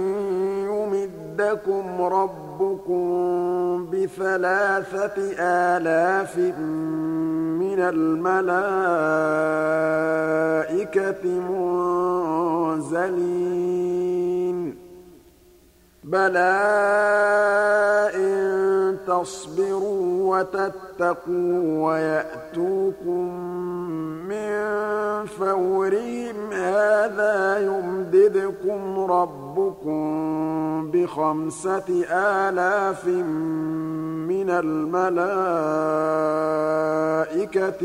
Speaker 1: يمدكم ربكم ب3,000 من الملائكة منزلين بلى إن تصبروا وتتقوا ويأتوكم من فورهم هذا يمددكم ربكم ب5,000 من الملائكة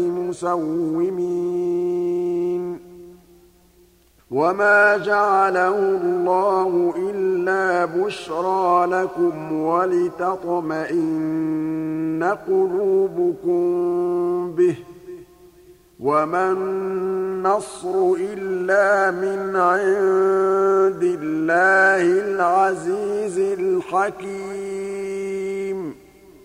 Speaker 1: مسومين وما جعله الله إلا بشرى لكم ولتطمئن قلوبكم به وما النصر إلا من عند الله العزيز الحكيم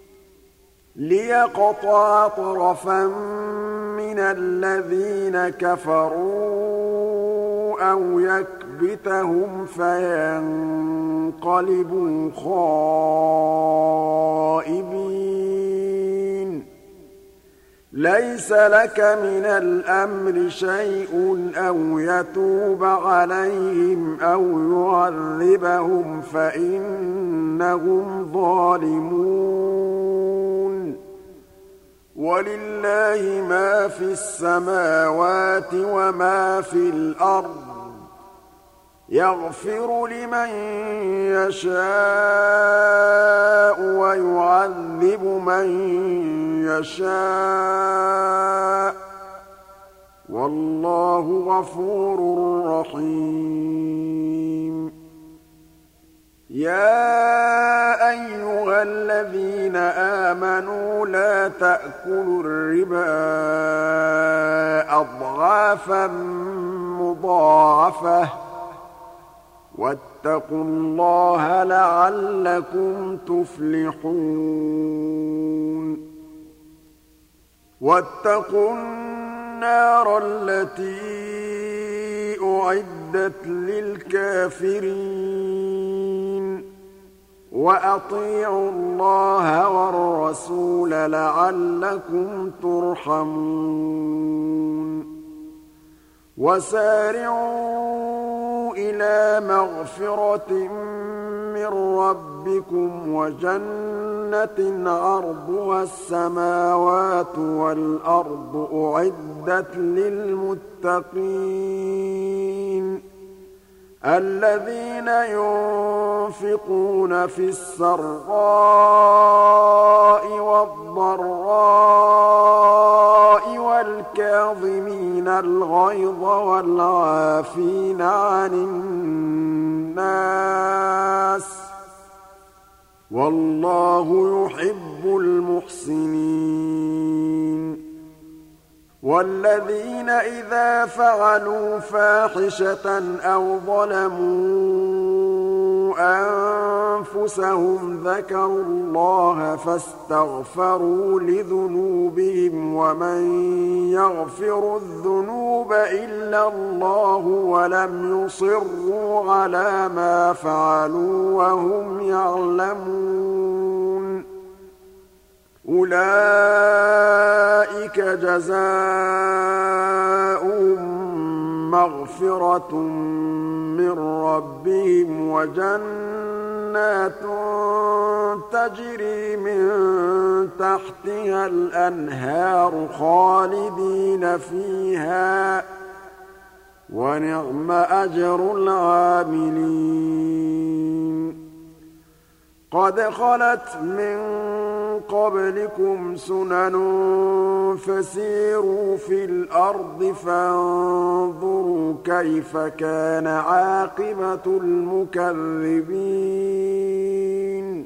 Speaker 1: ليقطع طرفا من الذين كفروا أو يكبتهم فينقلبوا خائبين ليس لك من الأمر شيء أو يتوب عليهم أو يعذبهم فإنهم ظالمون ولله ما في السماوات وما في الأرض يغفر لمن يشاء ويعذب من يشاء والله غفور رحيم يا أيها الذين آمنوا لا تأكلوا الربا أضعافا مضاعفة واتقوا الله لعلكم تفلحون واتقوا النار التي أعدت أُعِدَّتْ لِلْكَافِرِينَ وَأَطِيعُوا اللَّهَ وَالرَّسُولَ لَعَلَّكُمْ تُرْحَمُونَ وَسَارِعُوا إِلَىٰ مَغْفِرَةٍ مِّن رَّبِّكُمْ وَجَنَّةٍ عَرْضُهَا السَّمَاوَاتُ وَالْأَرْضُ أُعِدَّتْ لِلْمُتَّقِينَ الَّذِينَ يُنفِقُونَ فِي السَّرَّاءِ وَالضَّرَّاءِ وَالْكَاظِمِينَ الْغَيْظَ وَالْعَافِينَ عَنِ النَّاسِ ۗ وَاللَّهُ يُحِبُّ الْمُحْسِنِينَ وَالَّذِينَ إِذَا فَعَلُوا فَاحِشَةً أَوْ ظَلَمُوا أَنفُسَهُمْ ذَكَرُوا اللَّهَ فَاسْتَغْفَرُوا لِذُنُوبِهِمْ وَمَن يَغْفِرُ الذُّنُوبَ إِلَّا اللَّهُ وَلَمْ يُصِرُّوا عَلَىٰ مَا فَعَلُوا وَهُمْ يَعْلَمُونَ أُولَٰئِكَ جَزَاؤُهُم مَّغْفِرَةٌ مِّن رَّبِّهِمْ وَجَنَّاتٌ تَجْرِي مِن تَحْتِهَا الْأَنْهَارُ خَالِدِينَ فِيهَا ۚ وَنِعْمَ أَجْرُ الْعَامِلِينَ قَدْ خَلَتْ مِن قَبْلِكُمْ سُنَنٌ فَسِيرُوا فِي الْأَرْضِ فَانظُرُوا كَيْفَ كَانَ عَاقِبَةُ الْمُكَذِّبِينَ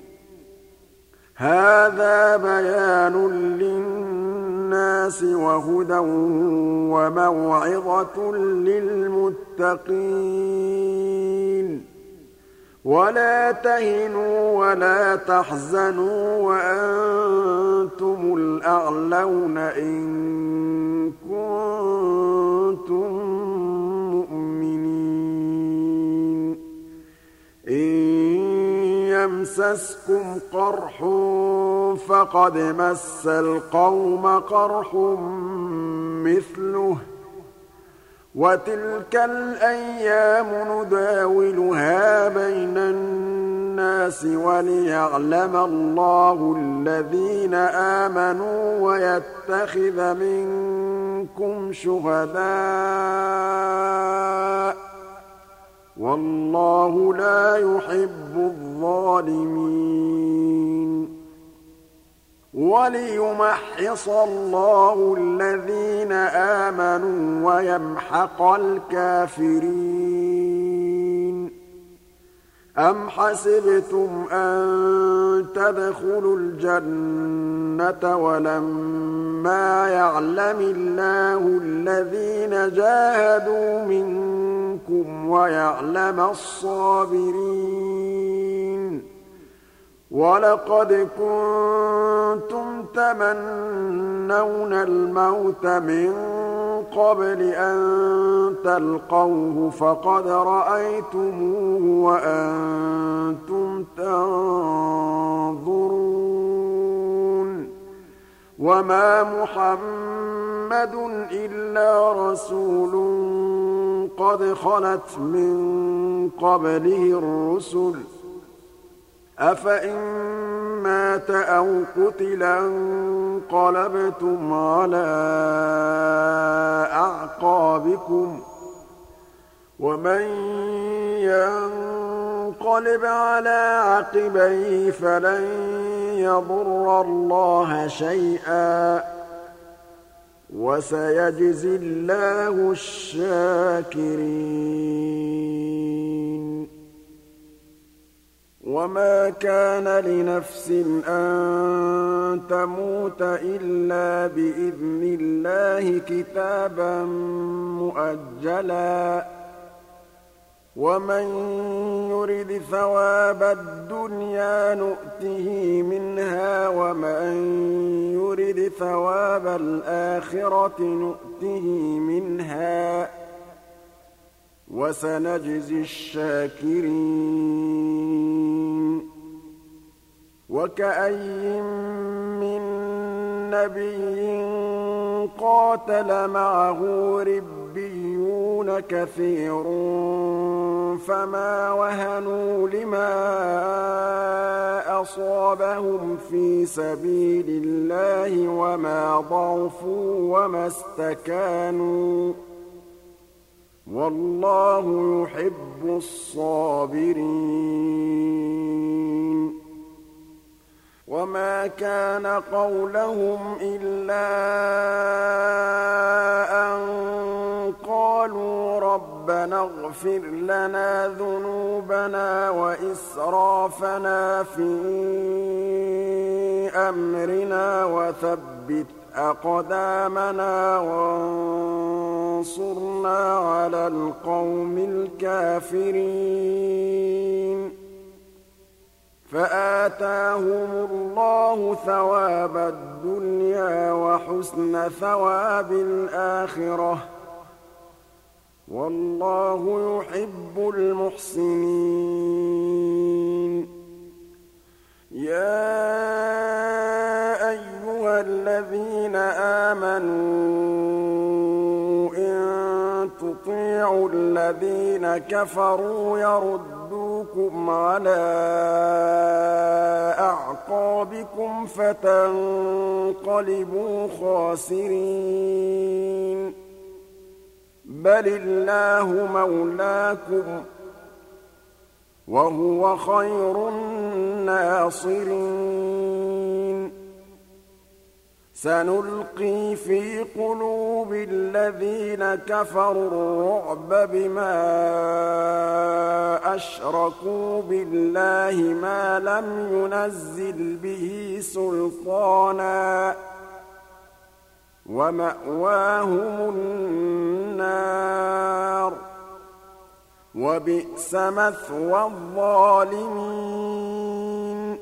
Speaker 1: هَٰذَا بَيَانٌ لِّلنَّاسِ وَهُدًى وَمَوْعِظَةٌ لِّلْمُتَّقِينَ وَلَا تَهِنُوا وَلَا تَحْزَنُوا وَأَنتُمُ الْأَعْلَوْنَ إِن كُنتُم مُّؤْمِنِينَ إِن يَمْسَسْكُمْ قَرْحٌ فَقَدْ مَسَّ الْقَوْمَ قَرْحٌ مِّثْلُهُ ۚ وَتِلْكَ الْأَيَّامُ نُدَاوِلُهَا بَيْنَ النَّاسِ وَلِيَعْلَمَ اللَّهُ الَّذِينَ آمَنُوا وَيَتَّخِذَ مِنكُمْ شُهَدَاءَ ۗ وَاللَّهُ لَا يُحِبُّ الظَّالِمِينَ وَلِيُمَحِّصَ اللَّهُ الَّذِينَ آمَنُوا وَيَمْحَقَ الْكَافِرِينَ أَمْ حَسِبْتُمْ أَن تَدْخُلُوا الْجَنَّةَ وَلَمَّا يَعْلَمِ اللَّهُ الَّذِينَ جَاهَدُوا مِنكُمْ وَيَعْلَمَ الصَّابِرِينَ وَلَقَدْ كُنتُمْ تَمَنَّوْنَ الْمَوْتَ مِن قَبْلِ أَن تَلْقَوْهُ فَقَدْ رَأَيْتُمُوهُ وَأَنتُمْ تَنظُرُونَ وَمَا مُحَمَّدٌ إِلَّا رَسُولٌ قَدْ خَلَتْ مِن قَبْلِهِ الرُّسُلُ ۚ أَفَإِن مَّاتَ أَوْ قُتِلَ انقَلَبْتُمْ عَلَىٰ أَعْقَابِكُمْ ۚ وَمَن يَنقَلِبْ عَلَىٰ عَقِبَيْهِ فَلَن يَضُرَّ اللَّهَ شَيْئًا ۗ وَسَيَجْزِي اللَّهُ الشَّاكِرِينَ وَمَا كَانَ لِنَفْسٍ أَن تَمُوتَ إِلَّا بِإِذْنِ اللَّهِ كِتَابًا مُّؤَجَّلًا ۗ وَمَن يُرِدْ ثَوَابَ الدُّنْيَا نُؤْتِهِ مِنْهَا وَمَن يُرِدْ ثَوَابَ الْآخِرَةِ نُؤْتِهِ مِنْهَا ۚ وسنجزي الشاكرين وكأين من نبي قاتل معه ربيون كثير فما وهنوا لما أصابهم في سبيل الله وما ضعفوا وما استكانوا والله يحب الصابرين وما كان قولهم إلا أن قالوا ربنا اغفر لنا ذنوبنا وإسرافنا في أمرنا وثبت أقدامنا وانصرنا على القوم الكافرين فآتاهم الله ثواب الدنيا وحسن ثواب الآخرة والله يحب المحسنين يا أيها الذين آمنوا إن تطيعوا الذين كفروا يردوكم على أعقابكم فتنقلبوا خاسرين بل الله مولاكم وهو خير الناصرين سنلقي في قلوب الذين كفروا الرعب بما أشركوا بالله ما لم ينزل به سلطانا ومأواهم النار وبئس مثوى الظالمين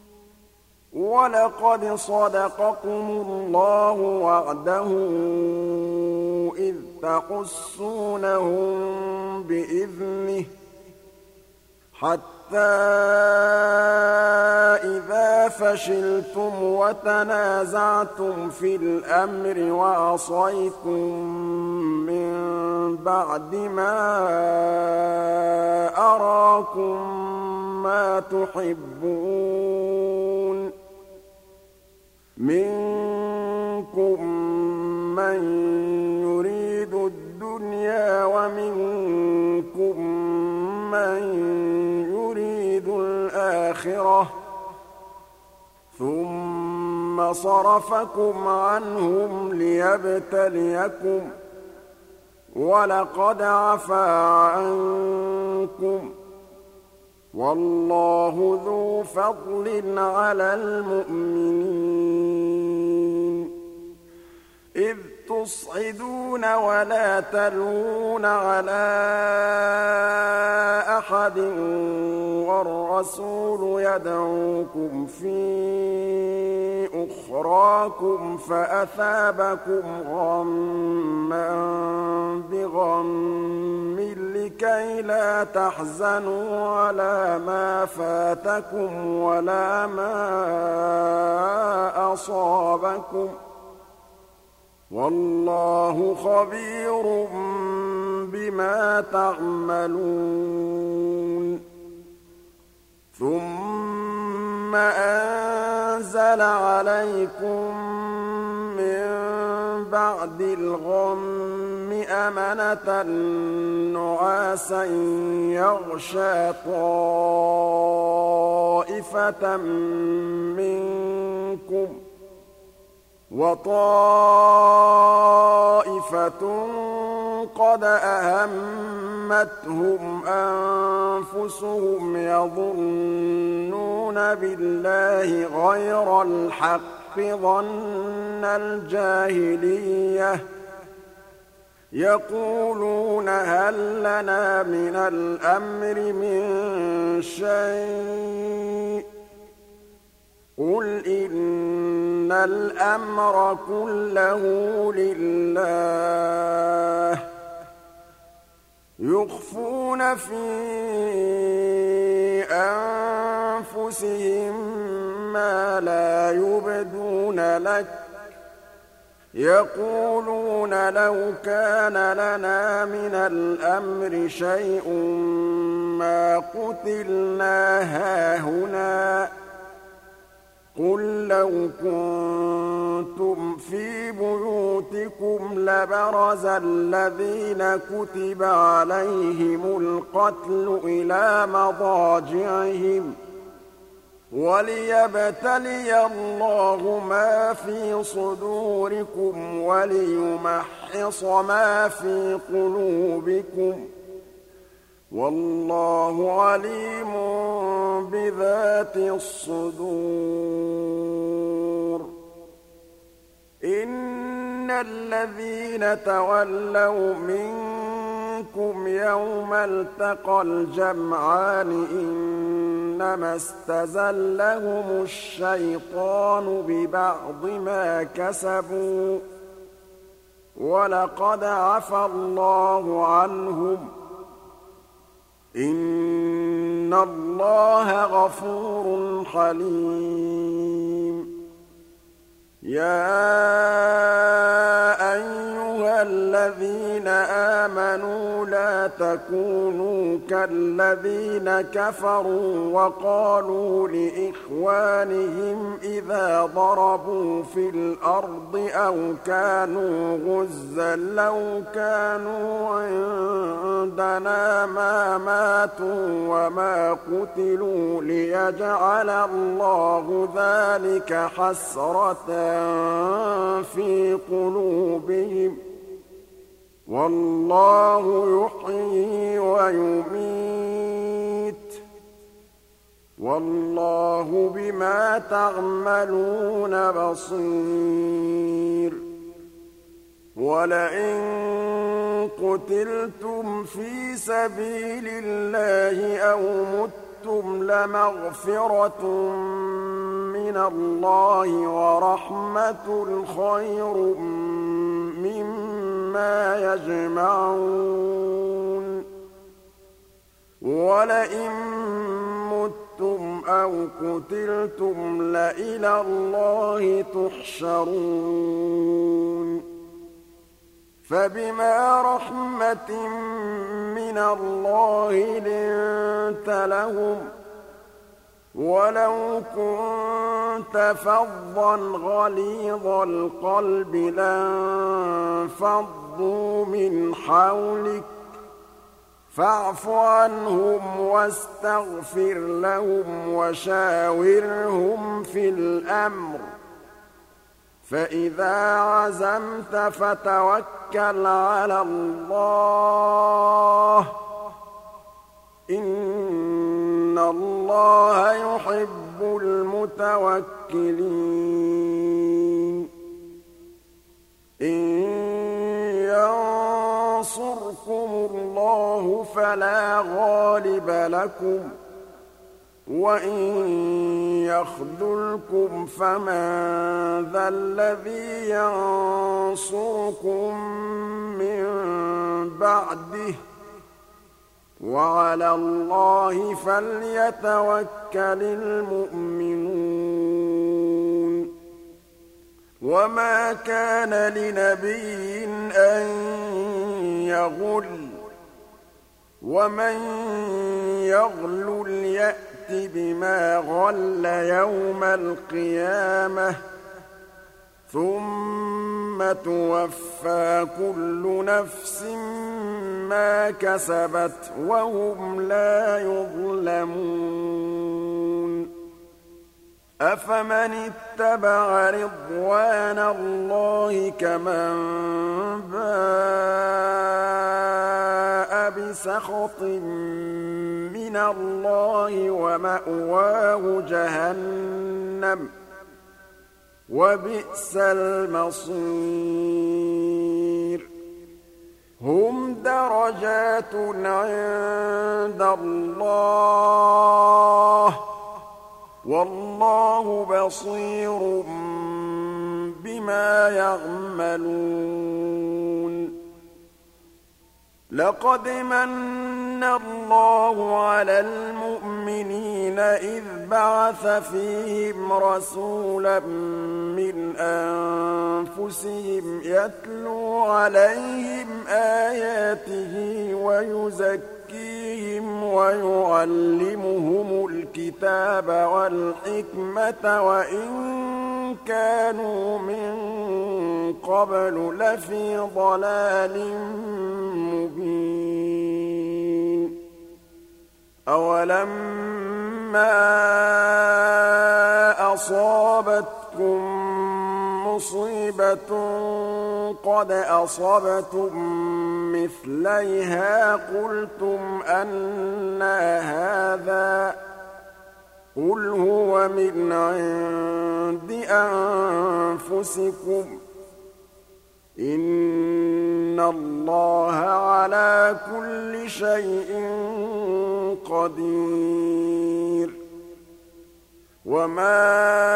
Speaker 1: ولقد صدقكم الله وعده إذ تحسونهم بإذنه حتى إذا فشلتم وتنازعتم في الأمر وعصيتم من بعد ما أراكم ما تحبون منكم من يريد الدنيا ومنكم من يريد الآخرة ثم صرفكم عنهم ليبتليكم ولقد عفا عنكم والله ذو فضل على المؤمنين إذ تصعدون ولا تلوون على أحد والرسول يدعوكم في أخراكم فأثابكم غما بغم لكي لا تحزنوا على ما فاتكم ولا ما أصابكم والله خبير بما تعملون ثم أنزل عليكم من بعد الغم أمنة نعاسا يغشى طائفة منكم وطائفة قد أهمتهم أنفسهم يظنون بالله غير الحق ظن الجاهلية يقولون هل لنا من الأمر من شيء قل إن الأمر كله لله يخفون في أنفسهم ما لا يبدون لك يقولون لو كان لنا من الأمر شيء ما قتلنا هاهنا قل لو كنتم في بيوتكم لبرز الذين كتب عليهم القتل إلى مضاجعهم وليبتلي الله ما في صدوركم وليمحص ما في قلوبكم والله عليم بذات الصدور إن الذين تولوا منكم يوم التقى الجمعان إنما استزلهم الشيطان ببعض ما كسبوا ولقد عفا الله عنهم إن الله غفور حليم يا أيها الذين آمنوا لا تكونوا كالذين كفروا وقالوا لإخوانهم إذا ضربوا في الأرض أو كانوا غزا لو كانوا عندنا ما ماتوا وما قتلوا ليجعل الله ذلك حسرة في قلوبهم والله يحيي ويميت والله بما تعملون بصير ولئن قتلتم في سبيل الله أو متم لمغفرة من الله ورحمة خير مما يجمعون ولئن متم أو قتلتم لإلى الله تحشرون فبما رحمة من الله لنت لهم ولو كنت فظا غليظ القلب لانفضوا من حولك فاعف عنهم واستغفر لهم وشاورهم في الأمر فإذا عزمت فتوكل على الله إن الله يحب المتوكلين إن ينصركم الله فلا غالب لكم وإن يخذلكم فمن ذا الذي ينصركم من بعده وعلى الله فليتوكل المؤمنون وما كان لنبي أن يغل ومن يغل يأت بما غل يوم القيامة ثم توفى كل نفس ما كسبت وهم لا يظلمون أفمن اتبع رضوان الله كمن باء بسخط من الله ومأواه جهنم وبئس المصير هم درجات عند الله والله بصير بما يعملون لقد من الله على المؤمنين إذ بعث فيهم رسولا من أنفسهم يتلو عليهم آياته ويزكيهم ويعلمهم الكتاب والحكمة وإن كانوا من قبل لفي ضلال مبين أولما أصابتكم مصيبة قد أصبتم مثليها قلتم أنى هذا قل هو من عند أنفسكم إن الله على كل شيء قدير وما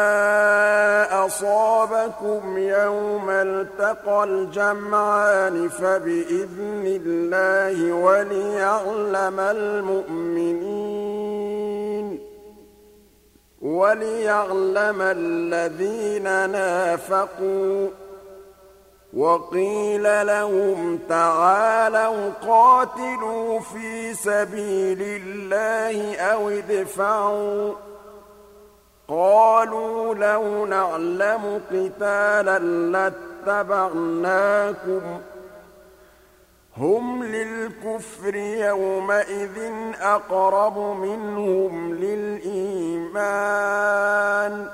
Speaker 1: أصابكم يوم التقى الجمعان فبإذن الله وليعلم الذين نافقوا وقيل لهم تعالوا قاتلوا في سبيل الله أو ادفعوا قالوا لو نعلم قتالا لاتبعناكم هم للكفر يومئذ أقرب منهم للإيمان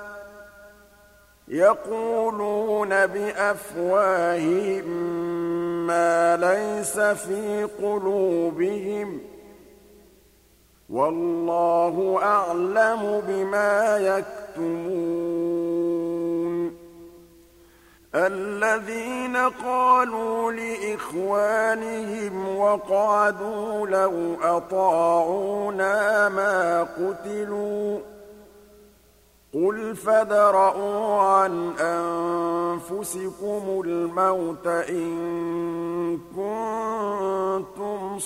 Speaker 1: يقولون بأفواههم ما ليس في قلوبهم والله أعلم بما يكتمون الذين قالوا لإخوانهم وقعدوا لو أطاعونا ما قتلوا قل فادرءوا عن أنفسكم الموت إن كنتم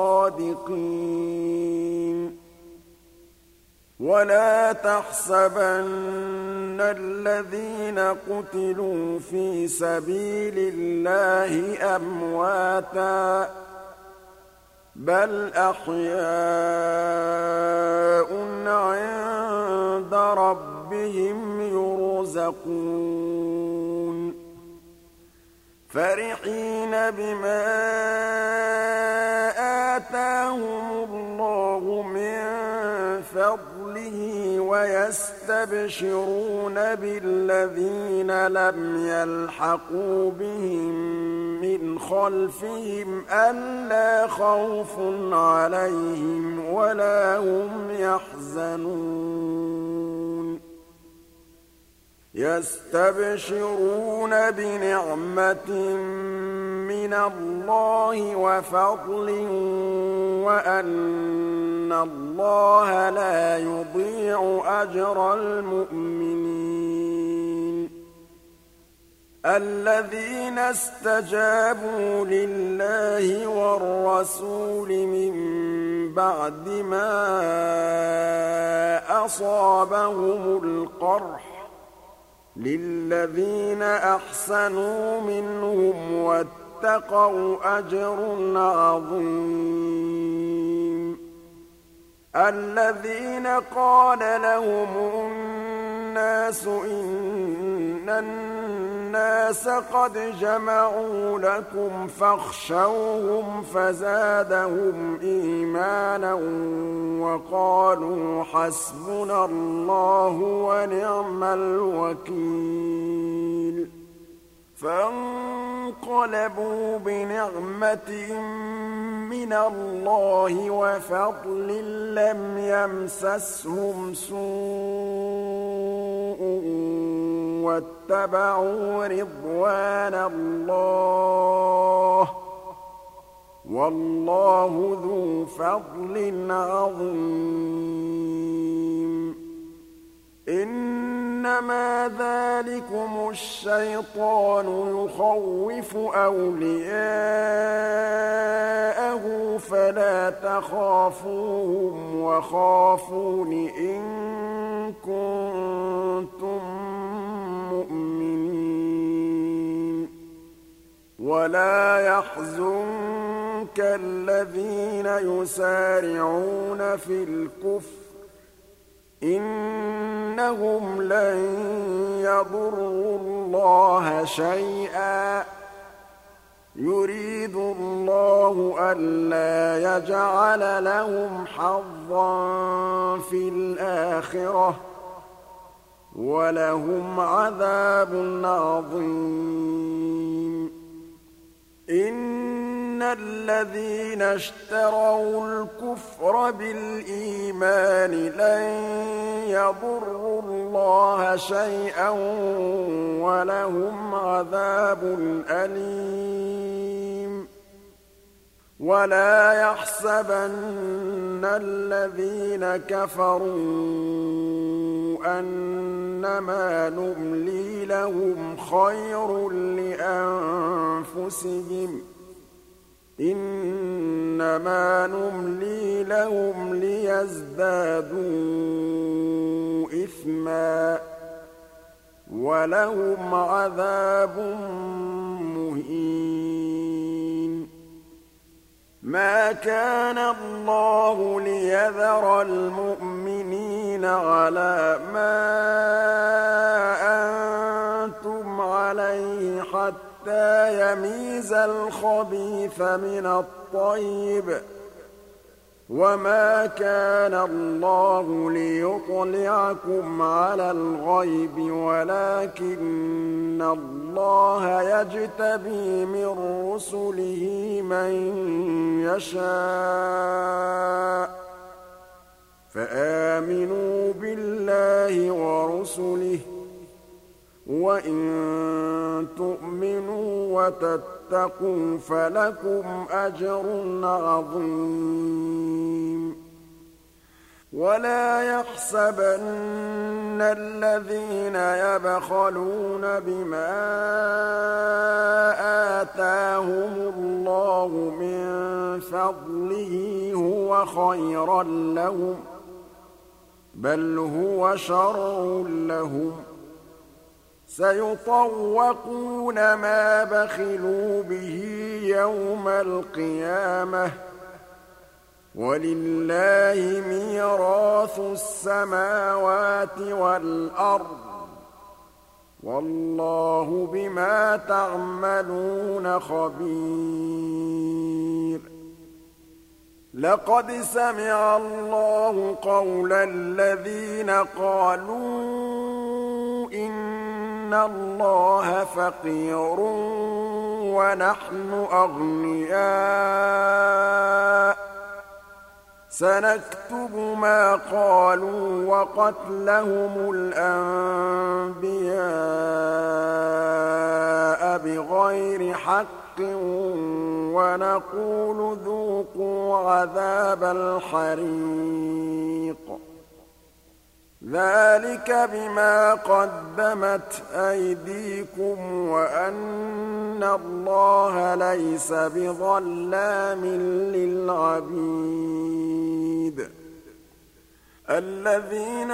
Speaker 1: صادقين ولا تحسبن الذين قتلوا في سبيل الله أمواتا بل أحياء عند ربهم يرزقون فرحين بما آتاهم الله من فضله ويستبشرون بالذين لم يلحقوا بهم من خلفهم ألا خوف عليهم ولا هم يحزنون يستبشرون بنعمة من الله وفضل وأن الله لا يضيع أجر المؤمنين الذين استجابوا لله والرسول من بعد ما أصابهم القرح للذين أحسنوا منهم واتقوا أجر عظيم الذين قال لهم الناس إن الناس قد جمعوا لكم فاخشوهم فزادهم إيمانا وقالوا حسبنا الله ونعم الوكيل فانقلبوا بنعمة من الله وفضل لم يمسسهم سوء واتبعوا رضوان الله والله ذو فضل عظيم إنما ذلك ذَٰلِكُمُ الشَّيْطَانُ يُخَوِّفُ أَوْلِيَاءَهُ فَلَا تَخَافُوهُمْ وَخَافُونِ إِن كُنتُم مُّؤْمِنِينَ وَلَا يَحْزُنكَ الَّذِينَ يُسَارِعُونَ فِي الْكُفْرِ إِنَّهُمْ لَن يَضُرُّوا اللَّهَ شَيْئًا يُرِيدُ اللَّهُ أَلَّا يَجْعَلَ لَهُمْ حَظًّا في الْآخِرَةِ ۖ وَلَهُمْ عَذَابٌ عَظِيمٌ إِنَّ الَّذِينَ اشْتَرَوُا الْكُفْرَ بِالْإِيمَانِ لَن يَضُرُّوا اللَّهَ شَيْئًا وَلَهُمْ عَذَابٌ أَلِيمٌ وَلَا يَحْسَبَنَّ الَّذِينَ كَفَرُوا أَنَّمَا نُمْلِي لَهُمْ خَيْرٌ لِّأَنفُسِهِمْ ۚ إِنَّمَا نُمْلِي لَهُمْ لِيَزْدَادُوا إِثْمًا ۚ وَلَهُمْ عَذَابٌ مُّهِينٌ مَا كَانَ اللَّهُ لِيَذَرَ الْمُؤْمِنِينَ عَلَىٰ مَا أَنتُمْ عَلَيْهِ حَتَّىٰ يَمِيزَ الْخَبِيثَ مِنَ الطَّيِّبِ ۗ وَمَا كَانَ اللَّهُ لِيُطْلِعَكُمْ عَلَى الْغَيْبِ وَلَٰكِنَّ اللَّهَ يَجْتَبِي مِن رُّسُلِهِ مَن يَشَاءُ ۖ فَآمِنُوا بِاللَّهِ وَرُسُلِهِ ۚ وَإِن تُؤْمِنُوا وَتَتَّقُوا فَلَكُمْ أَجْرٌ عَظِيمٌ وَلَا يَحْسَبَنَّ الَّذِينَ يَبْخَلُونَ بِمَا آتَاهُمُ اللَّهُ مِن فَضْلِهِ هُوَ خَيْرًا لَّهُم ۖ بَلْ هُوَ شَرٌّ لَّهُمْ ۖ سَيُطَوَّقُونَ مَا بَخِلُوا بِهِ يَوْمَ الْقِيَامَةِ ۗ وَلِلَّهِ مِيرَاثُ السَّمَاوَاتِ وَالْأَرْضِ ۗ وَاللَّهُ بِمَا تَعْمَلُونَ خَبِيرٌ لَّقَدْ سَمِعَ اللَّهُ قَوْلَ الَّذِينَ قَالُوا إِنَّ اللَّهَ فَقِيرٌ وَنَحْنُ أَغْنِيَاءُ ۘ سَنَكْتُبُ مَا قَالُوا وَقَتْلَهُمُ الْأَنبِيَاءَ بِغَيْرِ حَقٍّ وَنَقُولُ ذُوقُوا عَذَابَ الْحَرِيقِ ذَٰلِكَ بِمَا قَدَّمَتْ أَيْدِيكُمْ وَأَنَّ اللَّهَ لَيْسَ بِظَلَّامٍ لِّلْعَبِيدِ الَّذِينَ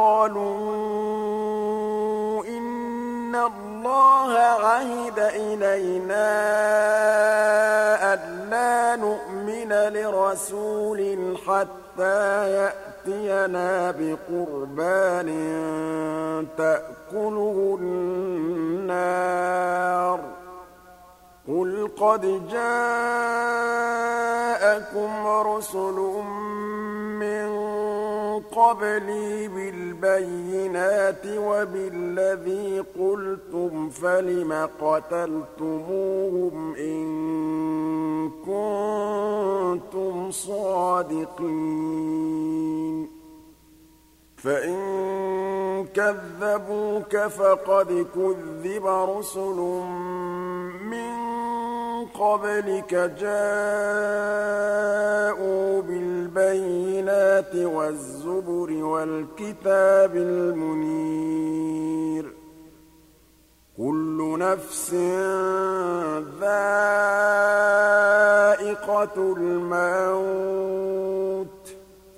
Speaker 1: قَالُوا إِنَّ اللَّهَ عَهِدَ إِلَيْنَا أَلَّا نُؤْمِنَ لِرَسُولٍ حَتَّىٰ يَأْتِيَنَا بِقُرْبَانٍ تَأْكُلُهُ النَّارُ ۗ قُلْ قَدْ جَاءَكُمْ رُسُلٌ مِّن قَبْلِي بِالْبَيِّنَاتِ وَبِالَّذِي قُلْتُمْ فَلِمَ قَتَلْتُمُوهُمْ إِن كُنتُمْ صَادِقِينَ فَإِن كَذَّبُوكَ فَقَدْ كُذِّبَ رُسُلٌ مِّن قَبْلِكَ جَاءُوا بِالْبَيِّنَاتِ وَالزُّبُرِ وَالْكِتَابِ الْمُنِيرِ كُلُّ نَفْسٍ ذَائِقَةُ الْمَوْتِ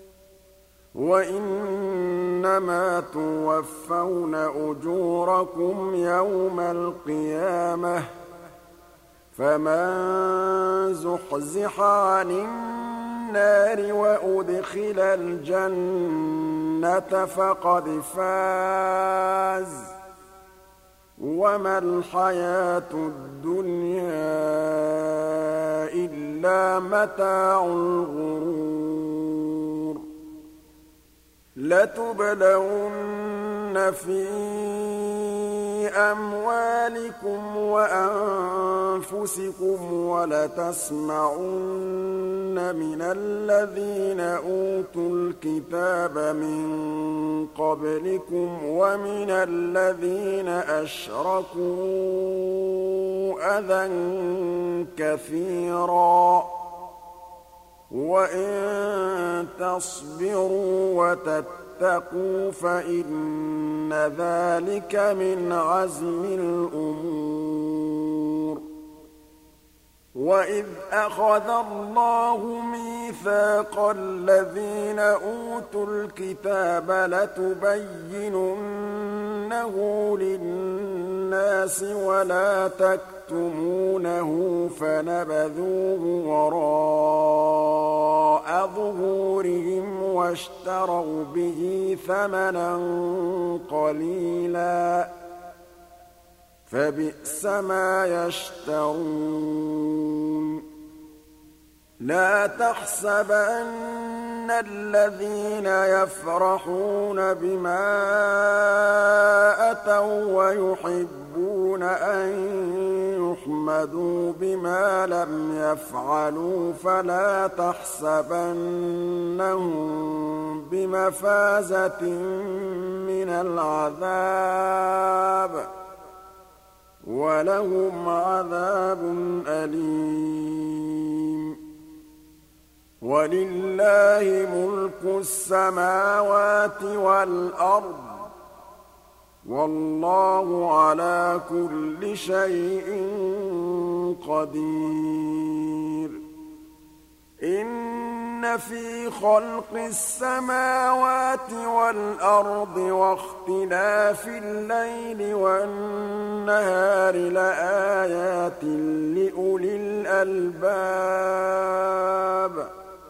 Speaker 1: وَإِنَّمَا تُوَفَّوْنَ أُجُورَكُمْ يَوْمَ الْقِيَامَةِ ۖ فَمَن زُحْزِحَ عَنِ النَّارِ وَأُدْخِلَ الْجَنَّةَ فَقَدْ فَازَ ۗ وَمَا الْحَيَاةُ الدُّنْيَا إِلَّا مَتَاعُ الْغُرُورِ لَتُبْلَوُنَّ فِي أَمْوَالِكُمْ وَأَنفُسِكُمْ وَلَتَسْمَعُنَّ مِنَ الَّذِينَ أُوتُوا الْكِتَابَ مِن قَبْلِكُمْ وَمِنَ الَّذِينَ أَشْرَكُوا أَذًى كَثِيرًا ۚ وَإِن تَصْبِرُوا وَتَتَّقُوا فَإِنَّ ذَٰلِكَ مِنْ عَزْمِ الْأُمُورِ وَإِذْ أَخَذَ اللَّهُ مِيثَاقَ الَّذِينَ أُوتُوا الْكِتَابَ لَتُبَيِّنُنَّهُ لِلنَّاسِ وَلَا تَكْتُمُونَهُ فَنَبَذُوهُ وَرَاءَ ظُهُورِهِمْ وَاشْتَرَوْا بِهِ ثَمَنًا قَلِيلًا ۖ فَبِئْسَ مَا يَشْتَرُونَ لَا تَحْسَبَنَّ الَّذِينَ يَفْرَحُونَ بِمَا أَتَوا وَّيُحِبُّونَ أَن يُحْمَدُوا بِمَا لَمْ يَفْعَلُوا فَلَا تَحْسَبَنَّهُم بِمَفَازَةٍ مِّنَ الْعَذَابِ ۖ وَلَهُمْ عَذَابٌ أَلِيمٌ وَلِلَّهِ مُلْكُ السَّمَاوَاتِ وَالْأَرْضِ ۗ وَاللَّهُ عَلَىٰ كُلِّ شَيْءٍ قَدِيرٌ إِنَّ فِي خَلْقِ السَّمَاوَاتِ وَالْأَرْضِ وَاخْتِلَافِ اللَّيْلِ وَالنَّهَارِ لَآيَاتٍ لِّأُولِي الْأَلْبَابِ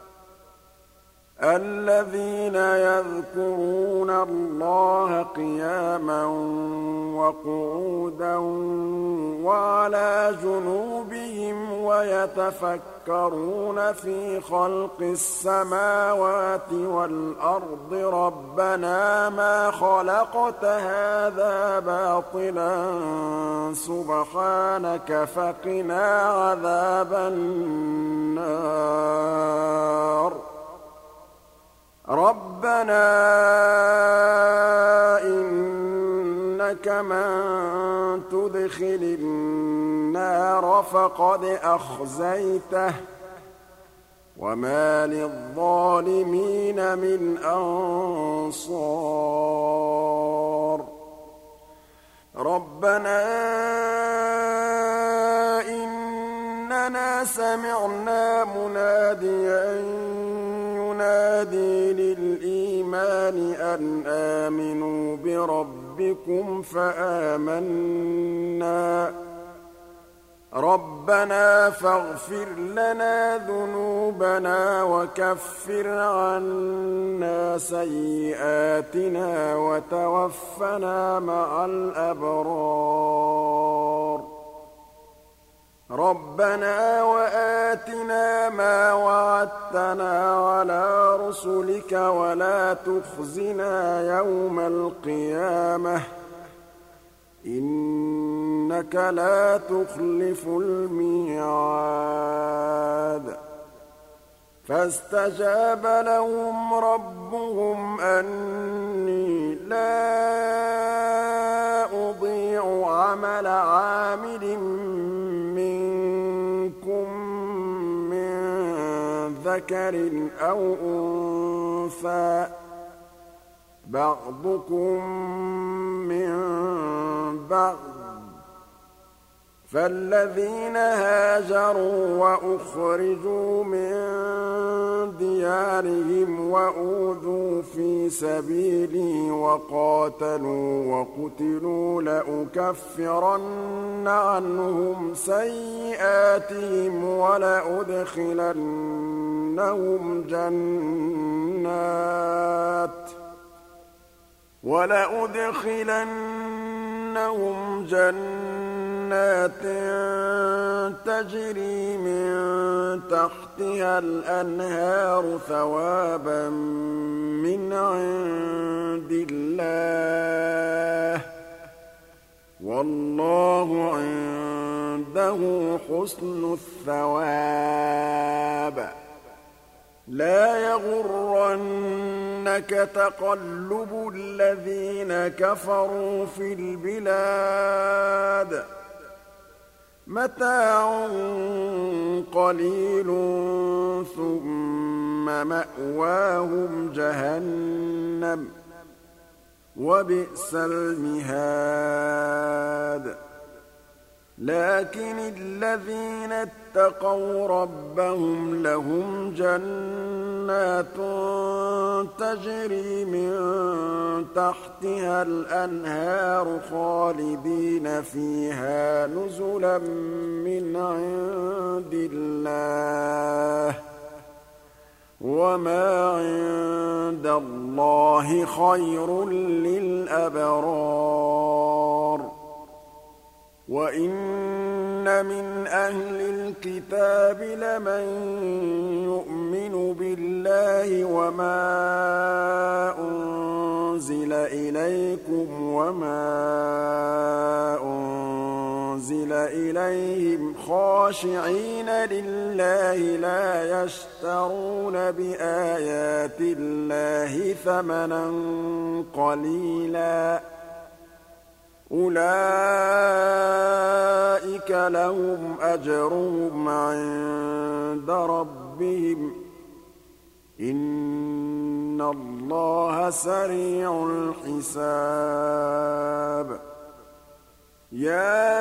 Speaker 1: الَّذِينَ يَذْكُرُونَ اللَّهَ قِيَامًا وَقُعُودًا وَعَلَىٰ جُنُوبِهِمْ وَيَتَفَكَّرُونَ فِي خَلْقِ السَّمَاوَاتِ وَالْأَرْضِ رَبَّنَا مَا خَلَقْتَ هَٰذَا بَاطِلًا سُبْحَانَكَ فَقِنَا عَذَابَ النَّارِ رَبَّنَا إِنَّكَ مَن تُدْخِلِ النَّارَ فَقَدْ أَخْزَيْتَهُ ۖ وَمَا لِلظَّالِمِينَ مِنْ أَنصَارٍ رَبَّنَا إِنَّنَا سَمِعْنَا مُنَادِيًا يُنَادِي لِلْإِيمَانِ أَنْ آمِنُوا بِرَبِّكُمْ فَآمَنَّا ۚ رَبَّنَا فَاغْفِرْ لَنَا ذُنُوبَنَا وَكَفِّرْ عَنَّا سَيِّئَاتِنَا وَتَوَفَّنَا مَعَ الْأَبْرَارِ رَبَّنَا وَآتِنَا مَا وَعَدتَّنَا عَلَىٰ رُسُلِكَ وَلَا تُخْزِنَا يَوْمَ الْقِيَامَةِ ۗ إِنَّكَ لَا تُخْلِفُ الْمِيعَادَ فَاسْتَجَابَ لَهُمْ رَبُّهُمْ أَنِّي لَا أُضِيعُ عَمَلَ عَامِلٍ مِّنكُم مِّن ذَكَرٍ أَوْ أُنثَىٰ ۖ بَعْضُكُم مِّن بَعْضٍ ۖ فالذين هاجروا وأخرجوا من ديارهم وأوذوا في سبيلي وقاتلوا وقتلوا لأكفرن عنهم سيئاتهم ولأدخلنهم جنات تجري من تحتها الأنهار ثوابا من عند الله والله عنده حسن الثواب لا يغرنك تقلب الذين كفروا في البلاد متاع قليل ثم مأواهم جهنم وبئس المهاد لكن الذين اتقوا ربهم لهم جنات تجري من تحتها الأنهار خالدين فيها نزلا من عند الله وما عند الله خير للأبرار وَإِنَّ مِنْ أَهْلِ الْكِتَابِ لَمَن يُؤْمِنُ بِاللَّهِ وَمَا أُنزِلَ إِلَيْكُمْ وَمَا أُنزِلَ إِلَيْهِمْ خَاشِعِينَ لِلَّهِ لا يَشْتَرُونَ بِآيَاتِ اللَّهِ ثَمَنًا قَلِيلًا أولئك لهم أجرهم عند ربهم إن الله سريع الحساب يا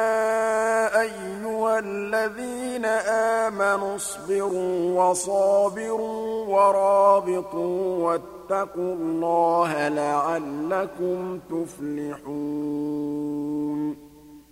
Speaker 1: أيها الذين آمنوا اصبروا وصابروا ورابطوا واتقوا الله لعلكم تفلحون